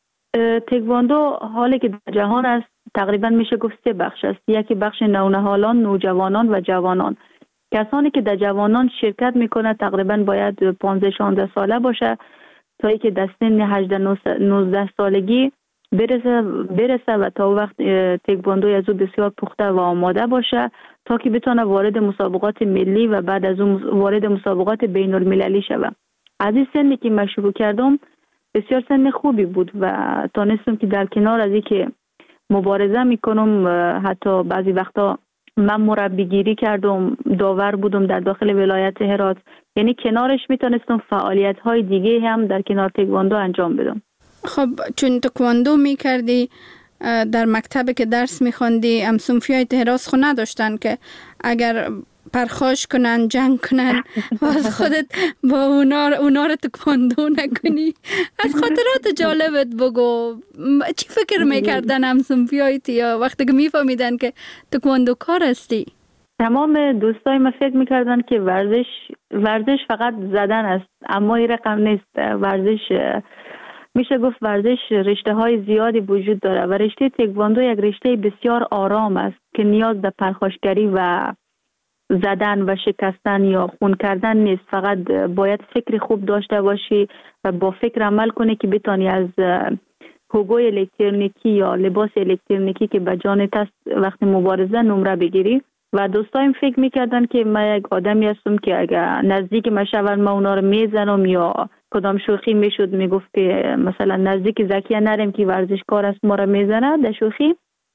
تکواندو حالی که در جهان است تقریبا میشه گفت سه بخش است. یکی بخش نونهالان، نوجوانان و جوانان. کسانی که در جوانان شرکت میکنه تقریبا باید پانزده شانزده ساله باشه تا اینکه در سن هجده نوزده سالگی برسه برسه و تا وقت تکواندو از او بسیار پخته و آماده باشه تا که بتونه وارد مسابقات ملی و بعد از اون وارد مسابقات بین المللی شود. از این سنی که من شروع کردم بسیار سن خوبی بود و تانستم که در کنار از اینکه مبارزه میکنم حتی بعضی وقتا من مربیگیری کردم، داور بودم در داخل ولایت هرات، یعنی کنارش میتونستم فعالیت های دیگه هم در کنار تکواندو انجام بدم. خب چون تکواندو میکردی در مکتب که درس میخوندی ام صنفیای تهراس خو نداشتن که اگر پرخاش کنن جنگ کنن باز خودت با اونا اونا رو تکواندو نکنی؟ از خاطرات جالبت بگو، چی فکر میکردن هم صنفیای تیا وقتی که میفهمیدن که تکواندو کار هستی؟ تمام دوستای من فکر میکردن که ورزش ورزش فقط زدن است، اما این رقم نیست. ورزش میشه گفت ورزش رشته های زیادی وجود داره و رشته تکواندو یک رشته بسیار آرام است که نیاز به پرخاشگری و زدن و شکستن یا خون کردن نیست. فقط باید فکر خوب داشته باشی و با فکر عمل کنی که بتانی از حقوق الکترونیکی یا لباس الکترونیکی که به جانت است وقتی مبارزه نمره بگیری. و دوستایم فکر میکردن که من یک آدمی هستم که اگر نزدیک من شون من اونا رو میزنم یا کدام شوخی میشد میگفت که مثلا نزدیک زکیه نرم که ورزشکار است ما رو میزنه در شوخی،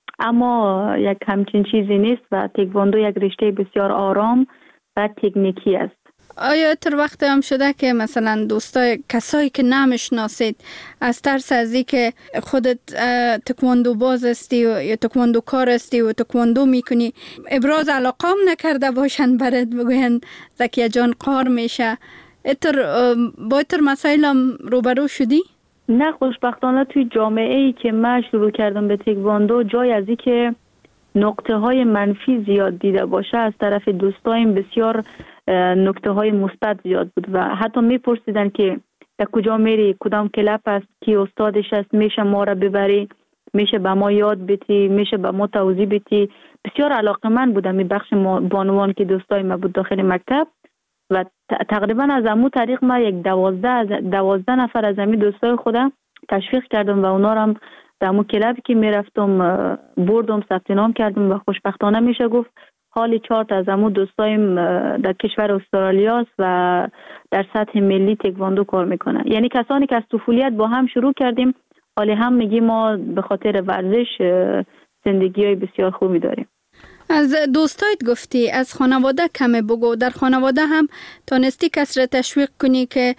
اما یک همچین چیزی نیست و تکواندو یک رشته بسیار آرام و تکنیکی است. آیا تر وقت هم شده که مثلا دوستای کسایی که نمیشناسید از ترس از این که خودت تکواندو باز استی و یا تکواندو کار استی و تکواندو میکنی ابراز علاقه هم نکرده باشن برات بگوین زکیه جان قهر میشه، اتر با اتر مسائل هم روبرو شدی؟ نه، خوشبختانه توی جامعه ای که من شروع کردم به تکواندو جای از این که نقطه های منفی زیاد دیده باشه از طرف دوستایم بسیار نکته های مثبت زیاد بود و حتی میپرسیدن که در کجا میری، کدام کلاب است، کی استادش است، میشه ما را ببری میشه به ما یاد بدی، میشه به ما توضیح بدی. بسیار علاقمند بودم این بخش بانوان که دوستای ما بود داخل مکتب و تقریبا از امو طریق ما یک دوازده دوازده نفر از امی دوستای خودم تشویق کردم و اونا رو هم در امو کلابی که میرفتم بردم، ثبت نام کردم و خوشبختانه میشه گفت حالی چهار تا از امو دوستایم در کشور استرالیا است و در سطح ملی تکواندو کار میکنن. یعنی کسانی که از طفولیت با هم شروع کردیم، حالی هم میگیم ما به خاطر ورزش زندگی های بسیار خوبی داریم. از دوستایت گفتی، از خانواده کمه بگو. در خانواده هم تانستی کس را تشویق کنی که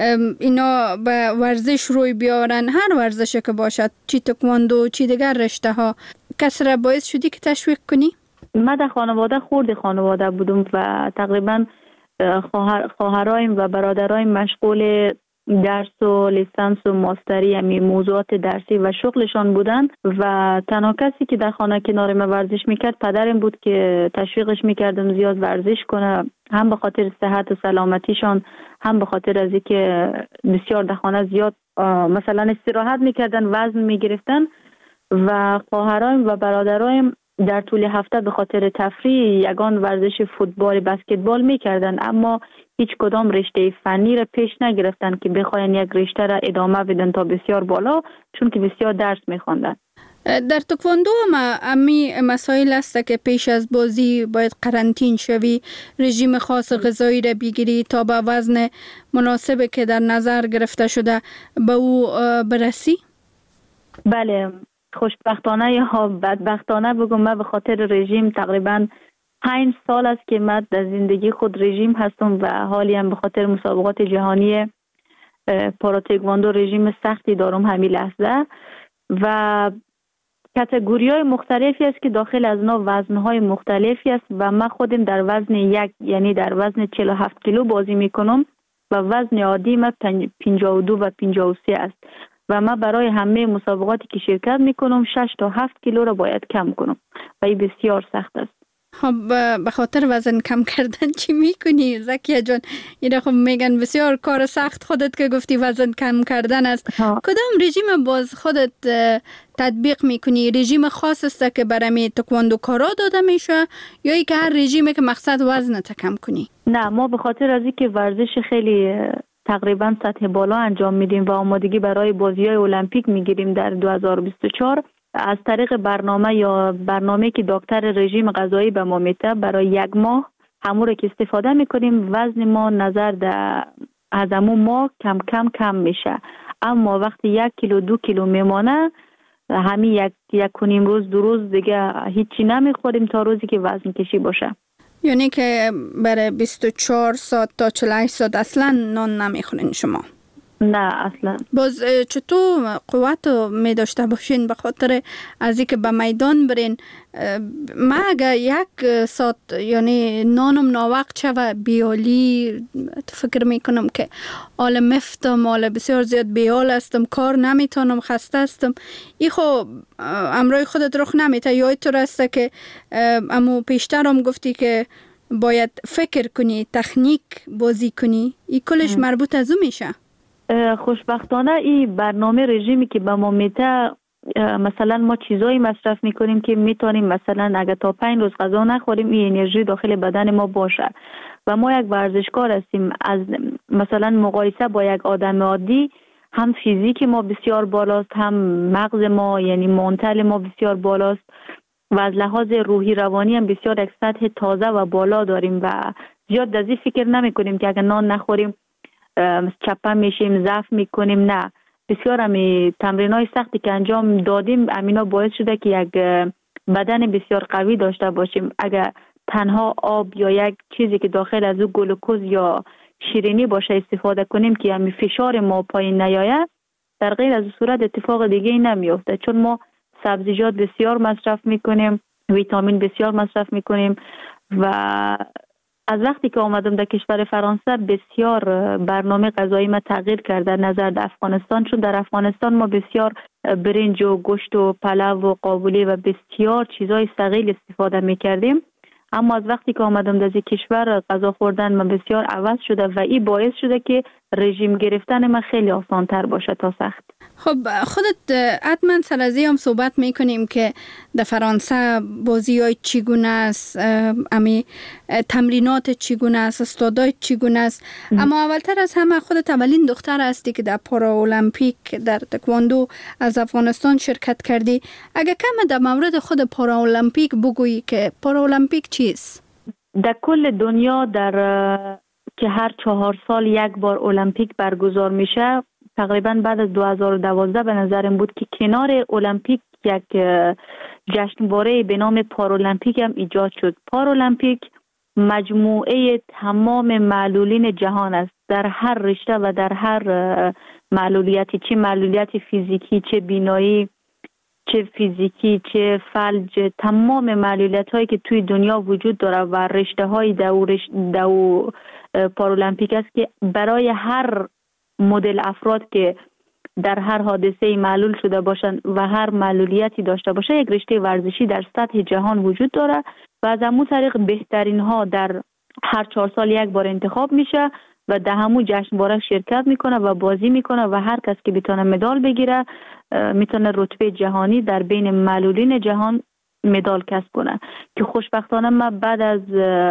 اینا به ورزش روی بیارن؟ هر ورزشی که باشد، چی تکواندو چی دیگر رشته ها، کس را باعث شدی که تشویق کنی؟ من در خانواده خورد خانواده بودم و تقریبا خواهر خواهرایم و برادرایم مشغول درس و لیسانس و ماستری همی موضوعات درسی و شغلشان بودن و تنها کسی که در خانه کنار ما ورزش میکرد پدرم بود که تشویقش میکردم زیاد ورزش کنه، هم به خاطر صحت و سلامتیشان، هم به خاطر از اینکه بسیار در خانه زیاد مثلا استراحت میکردن، وزن میگرفتن و خواهرایم و برادرایم در طول هفته به خاطر تفریح یگان ورزش فوتبال بسکتبال میکردن، اما هیچ کدام رشته فنی را پیش نگرفتن که بخواین یک رشته را ادامه بدن تا بسیار بالا، چون که بسیار درس میخواندن. در تکواندو هم امی مسائل است که پیش از بازی باید قرنطین شوی، رژیم خاص غذایی را بگیری تا به وزن مناسب که در نظر گرفته شده به او برسی؟ بله، خوشبختانه یا بدبختانه بگم من به خاطر رژیم تقریبا پنج سال است که من در زندگی خود رژیم هستم و حالی هم به خاطر مسابقات جهانی پارا تکواندو رژیم سختی دارم همین لحظه و کاتگوری های مختلفی است که داخل از نا وزن های مختلفی است و من خودم در وزن یک یعنی در وزن چهل و هفت کیلو بازی میکنم و وزن عادی من پنجاه و دو و پنجاه و سه است و من برای همه مسابقاتی که شرکت میکنم شش تا هفت کیلو را باید کم کنم و این بسیار سخت است. خب به خاطر وزن کم کردن چی میکنی زکیه جان؟ اینا خب میگن بسیار کار سخت خودت که گفتی وزن کم کردن است. ها. کدام رژیم باز خودت تطبیق میکنی؟ رژیم خاص است که برای تکواندو کارا داده میشه یا ای که هر رژیمی که مقصد وزنت کم کنی؟ نه، ما به خاطر از اینکه ورزش خیلی تقریبا سطح بالا انجام میدیم و آمادگی برای بازی‌های المپیک میگیریم در دو هزار و بیست و چهار، از طریق برنامه یا برنامه که دکتر رژیم غذایی به ما میده برای یک ماه همون رو که استفاده میکنیم وزن ما نظر در از همون ماه کم کم کم میشه، اما وقتی یک کیلو دو کیلو میمانه همین یک یک کنیم روز دو روز دیگه هیچی نمیخوریم تا روزی که وزن کشی باشه. یعنی که برای بیست و چهار ساعت تا چهل و هشت ساعت اصلا نان نمیخورین شما؟ نه اصلا. باز چطور قوت می داشته باشین به خاطر از اینکه به میدان برین؟ ما اگه یک ساعت یعنی نانم ناوقت شوه بیالی فکر میکنم که آل مفتم، آل بسیار زیاد بیال هستم، کار نمیتونم، خسته هستم. ای خب امروی خودت رخ نمیته. یا اینطور است که امو پیشترم گفتی که باید فکر کنی، تکنیک بازی کنی، ای کلش مربوط از او میشه؟ خوشبختانه این برنامه رژیمی که به ما میده مثلا ما چیزایی مصرف میکنیم که میتونیم مثلا اگر تا پنج روز غذا نخوریم این انرژی داخل بدن ما باشه و ما یک ورزشکار هستیم. از مثلا مقایسه با یک آدم عادی هم فیزیک ما بسیار بالاست، هم مغز ما یعنی منتل ما بسیار بالاست و از لحاظ روحی روانی هم بسیار یک سطح تازه و بالا داریم و زیاد از این فکر نمی کنیم که اگر نان نخوریم چپه میشیم، ضعف میکنیم. نه، بسیار همی تمرین های سختی که انجام دادیم امینا باعث شده که یک بدن بسیار قوی داشته باشیم. اگر تنها آب یا یک چیزی که داخل از او گلوکوز یا شیرینی باشه استفاده کنیم که همی فشار ما پایین نیاید، در غیر از صورت اتفاق دیگه نمیفته، چون ما سبزیجات بسیار مصرف میکنیم، ویتامین بسیار مصرف میکنیم و از وقتی که آمدم در کشور فرانسه بسیار برنامه غذایی ما تغییر کرده نظر در افغانستان، چون در افغانستان ما بسیار برنج و گوشت و پلو و قابلی و بسیار چیزای ثقیل استفاده میکردیم، اما از وقتی که آمدم در کشور غذا خوردن ما بسیار عوض شده و این باعث شده که رژیم گرفتن ما خیلی آسان تر باشه تا سخت. خب خودت حتما سر از هم صحبت میکنیم که در فرانسه بازی های چگونه است، امی تمرینات چگونه است، استادای چگونه است. اما اولتر از همه خودت اولین دختر هستی که در پارا المپیک در تکواندو از افغانستان شرکت کردی. اگه کم در مورد خود پارا المپیک بگویی که پارا المپیک چیست؟ در کل دنیا در که هر چهار سال یک بار المپیک برگزار میشه، تقریبا بعد از دو هزار و دوازده به نظرم بود که کنار المپیک یک جشنواره به نام پارالمپیک هم ایجاد شد. پارالمپیک مجموعه تمام معلولین جهان است، در هر رشته و در هر معلولیتی، چه معلولیت فیزیکی، چه بینایی، چه فیزیکی، چه فلج، تمام معلولیت هایی که توی دنیا وجود داره و رشته های دو, رشت دو پارالمپیک است که برای هر مدل افراد که در هر حادثه معلول شده باشند و هر معلولیتی داشته باشه یک رشته ورزشی در سطح جهان وجود داره و از همون طریق بهترین ها در هر چهار سال یک بار انتخاب میشه و در همون جشنواره شرکت میکنه و بازی میکنه و هر کس که بتونه مدال بگیره میتونه رتبه جهانی در بین معلولین جهان مدال کسب کنه. که خوشبختانه ما بعد از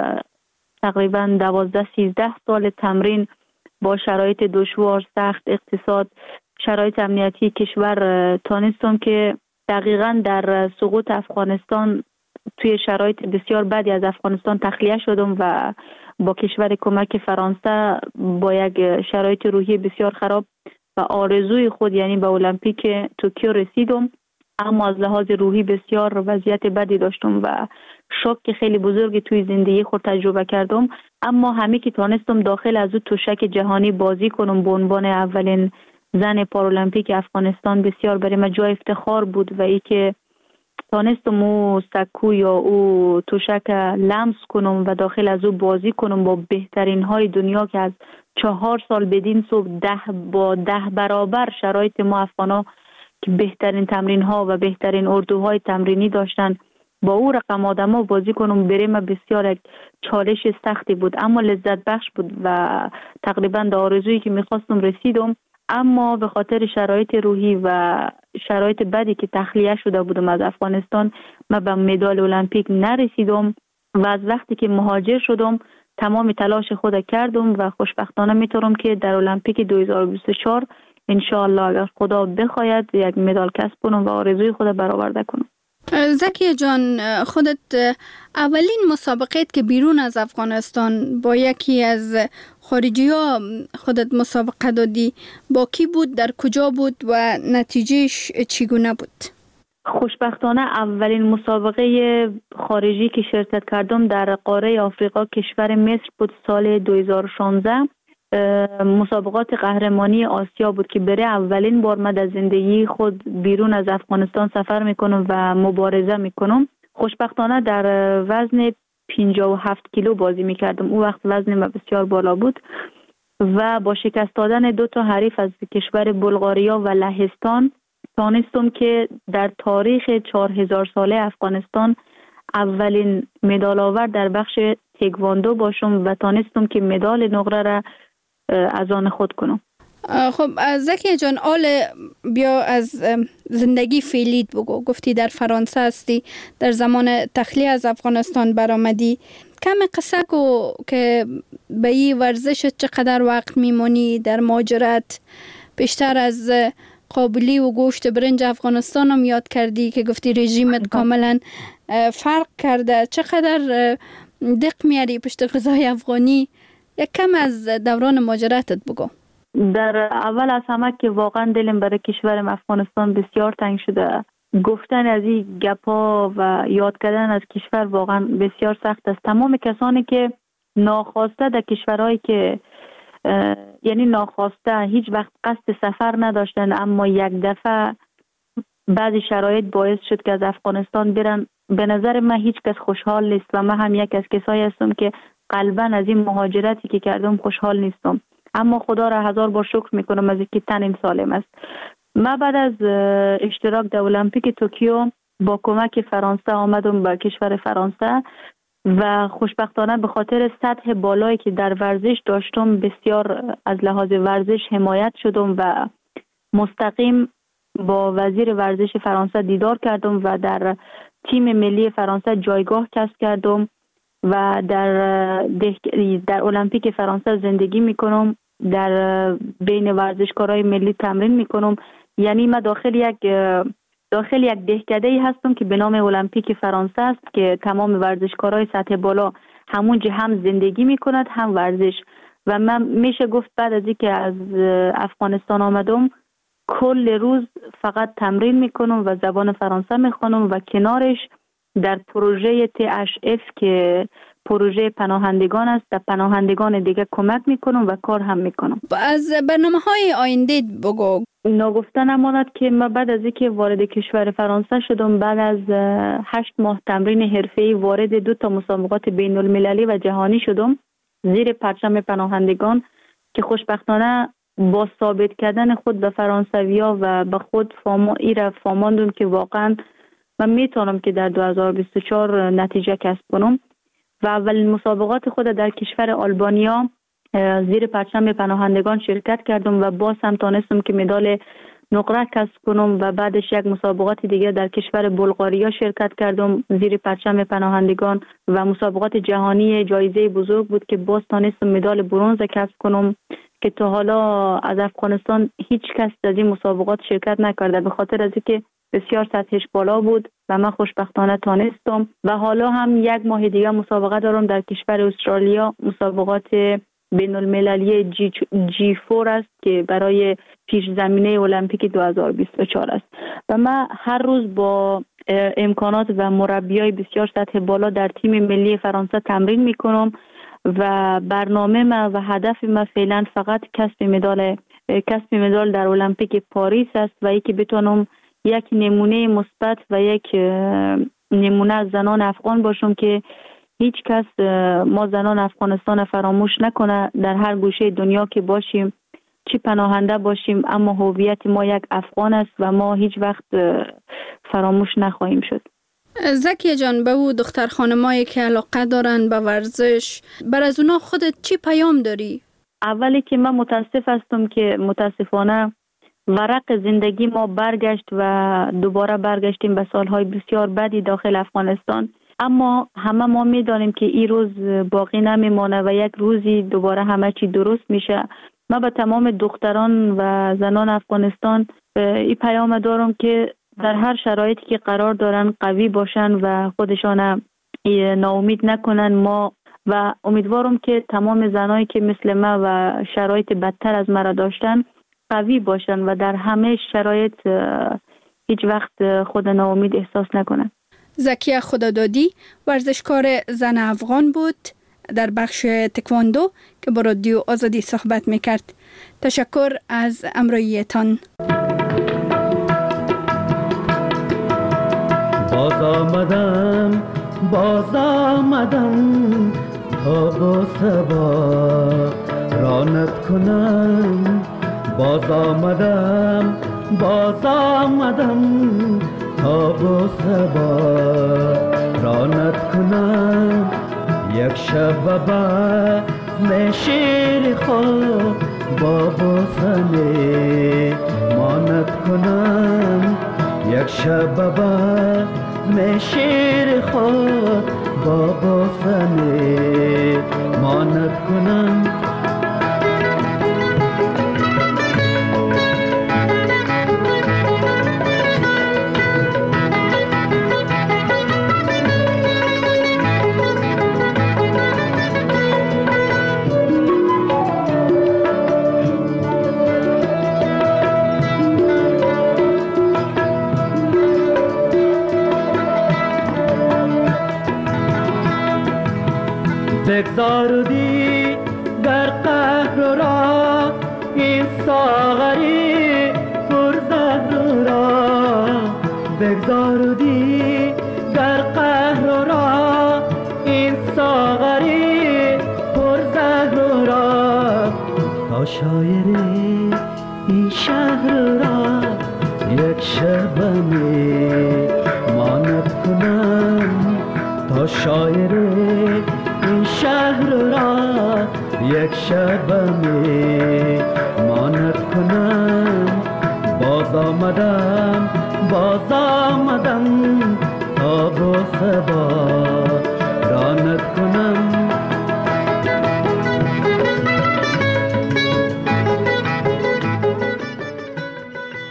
تقریبا دوازده سیزده سال تمرین با شرایط دشوار، سخت، اقتصاد، شرایط امنیتی کشور تانستم که دقیقاً در سقوط افغانستان توی شرایط بسیار بدی از افغانستان تخلیه شدم و با کشور کمک فرانسه با یک شرایط روحی بسیار خراب و آرزوی خود یعنی به المپیک توکیو رسیدم، اما از لحاظ روحی بسیار وضعیت بدی داشتم و شوک خیلی بزرگی توی زندگی خود تجربه کردم. اما همه که تانستم داخل از اون تشک جهانی بازی کنم به عنوان اولین زن پارالمپیک افغانستان بسیار برای من جای افتخار بود و ای که تانستم او سکو یا او تشک لمس کنم و داخل از او بازی کنم با بهترین های دنیا که از چهار سال بدین صبح ده با ده برابر شرایط ما افغانا که بهترین تمرین ها و بهترین اردوهای تمرینی داشتن با او رقم آدم ها بازی کنم برای من بسیار یک چالش سختی بود اما لذت بخش بود و تقریبا در آرزویی که میخواستم رسیدم. اما به خاطر شرایط روحی و شرایط بدی که تخلیه شده بودم از افغانستان من به مدال المپیک نرسیدم و از وقتی که مهاجر شدم تمام تلاش خود کردم و خوشبختانه میتونم که در المپیک دو هزار و بیست و چهار انشاءالله اگر خدا بخواید یک مدال کسب کنم و آرزوی خود برآورده کنم. زکیه جان، خودت اولین مسابقات که بیرون از افغانستان با یکی از خارجی ها خودت مسابقه دادی با کی بود، در کجا بود و نتیجهش چگونه بود؟ خوشبختانه اولین مسابقه خارجی که شرکت کردم در قاره آفریقا کشور مصر بود سال دو هزار و شانزده. مسابقات قهرمانی آسیا بود که برای اولین بار من در زندگی خود بیرون از افغانستان سفر میکنم و مبارزه میکنم. خوشبختانه در وزن پنجاه و هفت کیلو بازی میکردم. اون وقت وزن من بسیار بالا بود و با شکست دادن دو تا حریف از کشور بلغاریا و لهستان تانستم که در تاریخ چهار هزار ساله افغانستان اولین مدال آور در بخش تکواندو باشم و تانستم که مدال نقره را از آن خود کنم. خب زکیه جان، آل بیا از زندگی فعلیت بگو. گفتی در فرانسه هستی، در زمان تخلیه از افغانستان برآمدی. کم قصه کو که به این ورزش چقدر وقت میمونی در مهاجرت؟ بیشتر از قابلی و گوشت برنج افغانستان هم یاد کردی که گفتی رژیمت کاملا فرق کرده. چقدر دق میاری پشت غذای افغانی؟ یک کم از دوران مهاجرتت بگو. در اول از همه که واقعا دلم برای کشورم افغانستان بسیار تنگ شده. گفتن از این گپا و یاد کردن از کشور واقعا بسیار سخت است. تمام کسانی که ناخواسته در کشورهایی که یعنی ناخواسته هیچ وقت قصد سفر نداشتن اما یک دفعه بعضی شرایط باعث شد که از افغانستان برن، به نظر من هیچ کس خوشحال نیست و من هم یک از کسایی هستم که قلباً از این مهاجرتی که کردم خوشحال نیستم، اما خدا را هزار بار شکر میکنم از اینکه تنم سالم است. من بعد از اشتراک در المپیک توکیو با کمک فرانسه آمدم به کشور فرانسه و خوشبختانه به خاطر سطح بالایی که در ورزش داشتم بسیار از لحاظ ورزش حمایت شدم و مستقیم با وزیر ورزش فرانسه دیدار کردم و در تیم ملی فرانسه جایگاه کسب کردم و در در المپیک فرانسه زندگی میکنم، در بین ورزشکارای ملی تمرین میکنم. یعنی من داخل یک داخل یک دهکده‌ای هستم که به نام المپیک فرانسه است که تمام ورزشکارای سطح بالا همونجا هم زندگی میکند هم ورزش. و من میشه گفت بعد از اینکه از افغانستان آمدم کل روز فقط تمرین میکنم و زبان فرانسه میخوانم و کنارش در پروژه تی اچ اف که پروژه پناهندگان است در پناهندگان دیگه کمک میکنم و کار هم میکنم. از برنامه‌های آینده بگو. نگفته نماند که من بعد از اینکه وارد کشور فرانسه شدم، بعد از هشت ماه تمرین حرفه‌ای وارد دو تا مسابقات بین المللی و جهانی شدم زیر پرچم پناهندگان که خوشبختانه با ثابت کردن خود به فرانسویا و به خود فاما ایره فاماندم که واقعا من میتونم که در دو هزار و بیست و چهار نتیجه کسب کنم و اولین مسابقات خود در کشور آلبانیا زیر پرچم پناهندگان شرکت کردم و باز هم تانستم که مدال نقره کسب کنم و بعدش یک مسابقات دیگه در کشور بلغاریا شرکت کردم زیر پرچم پناهندگان و مسابقات جهانی جایزه بزرگ بود که باز تانستم مدال برنز کسب کنم که تا حالا از افغانستان هیچ کس در این مسابقات شرکت نکرده به خاطر از اینکه بسیار سطحش بالا بود و من خوشبختانه تانستم. و حالا هم یک ماه دیگه مسابقه دارم در کشور استرالیا، مسابقات بین المللی جی, جی فور است که برای پیش زمینه المپیک دو هزار و بیست و چهار است و من هر روز با امکانات و مربیای بسیار سطح بالا در تیم ملی فرانسه تمرین میکنم و برنامه ما و هدف ما فعلا فقط کسب مدال کسب مدال در المپیک پاریس است و اینکه بتونم یک نمونه مثبت و یک نمونه از زنان افغان باشم که هیچ کس ما زنان افغانستان فراموش نکنه. در هر گوشه دنیا که باشیم، چی پناهنده باشیم، اما هویت ما یک افغان است و ما هیچ وقت فراموش نخواهیم شد. زکیه جان، به او دختر خانمایی که علاقه دارن به ورزش، بر از اونا خودت چی پیام داری؟ اولی که من متاسف هستم که متاسفانه ورق زندگی ما برگشت و دوباره برگشتیم به سالهای بسیار بدی داخل افغانستان، اما همه ما میدانیم که این روز باقی نمیمانه و یک روزی دوباره همه چی درست میشه. من به تمام دختران و زنان افغانستان این پیام دارم که در هر شرایطی که قرار دارن قوی باشن و خودشان ناامید نکنن. ما و امیدوارم که تمام زنایی که مثل ما و شرایط بدتر از مرا داشتن قوی باشن و در همه شرایط هیچ وقت خود ناامید احساس نکنن. زکیه خدادادی ورزشکار زن افغان بود در بخش تکواندو که با رادیو آزادی صحبت میکرد. تشکر از همراهیتان. باز آمدم باز آمدم تا با سبا رانت کنم. باز آمدم باز آمدم تا با سبا رانت کنم. یک شب بزم شیر خود با بوسنه مانت کنم. یک شب بزم شیر خود با بوسنه مانت کنم. بگذاردی در قهر را این ساغری پرزهر را. بگذاردی در قهر را این ساغری پرزهر را. تا شاعری این شهر را یک شبنی مانت کنم. تا تا شاعر این شهر را یک شب می ماند کنم. باز آمدم باز آمدم تا با سبا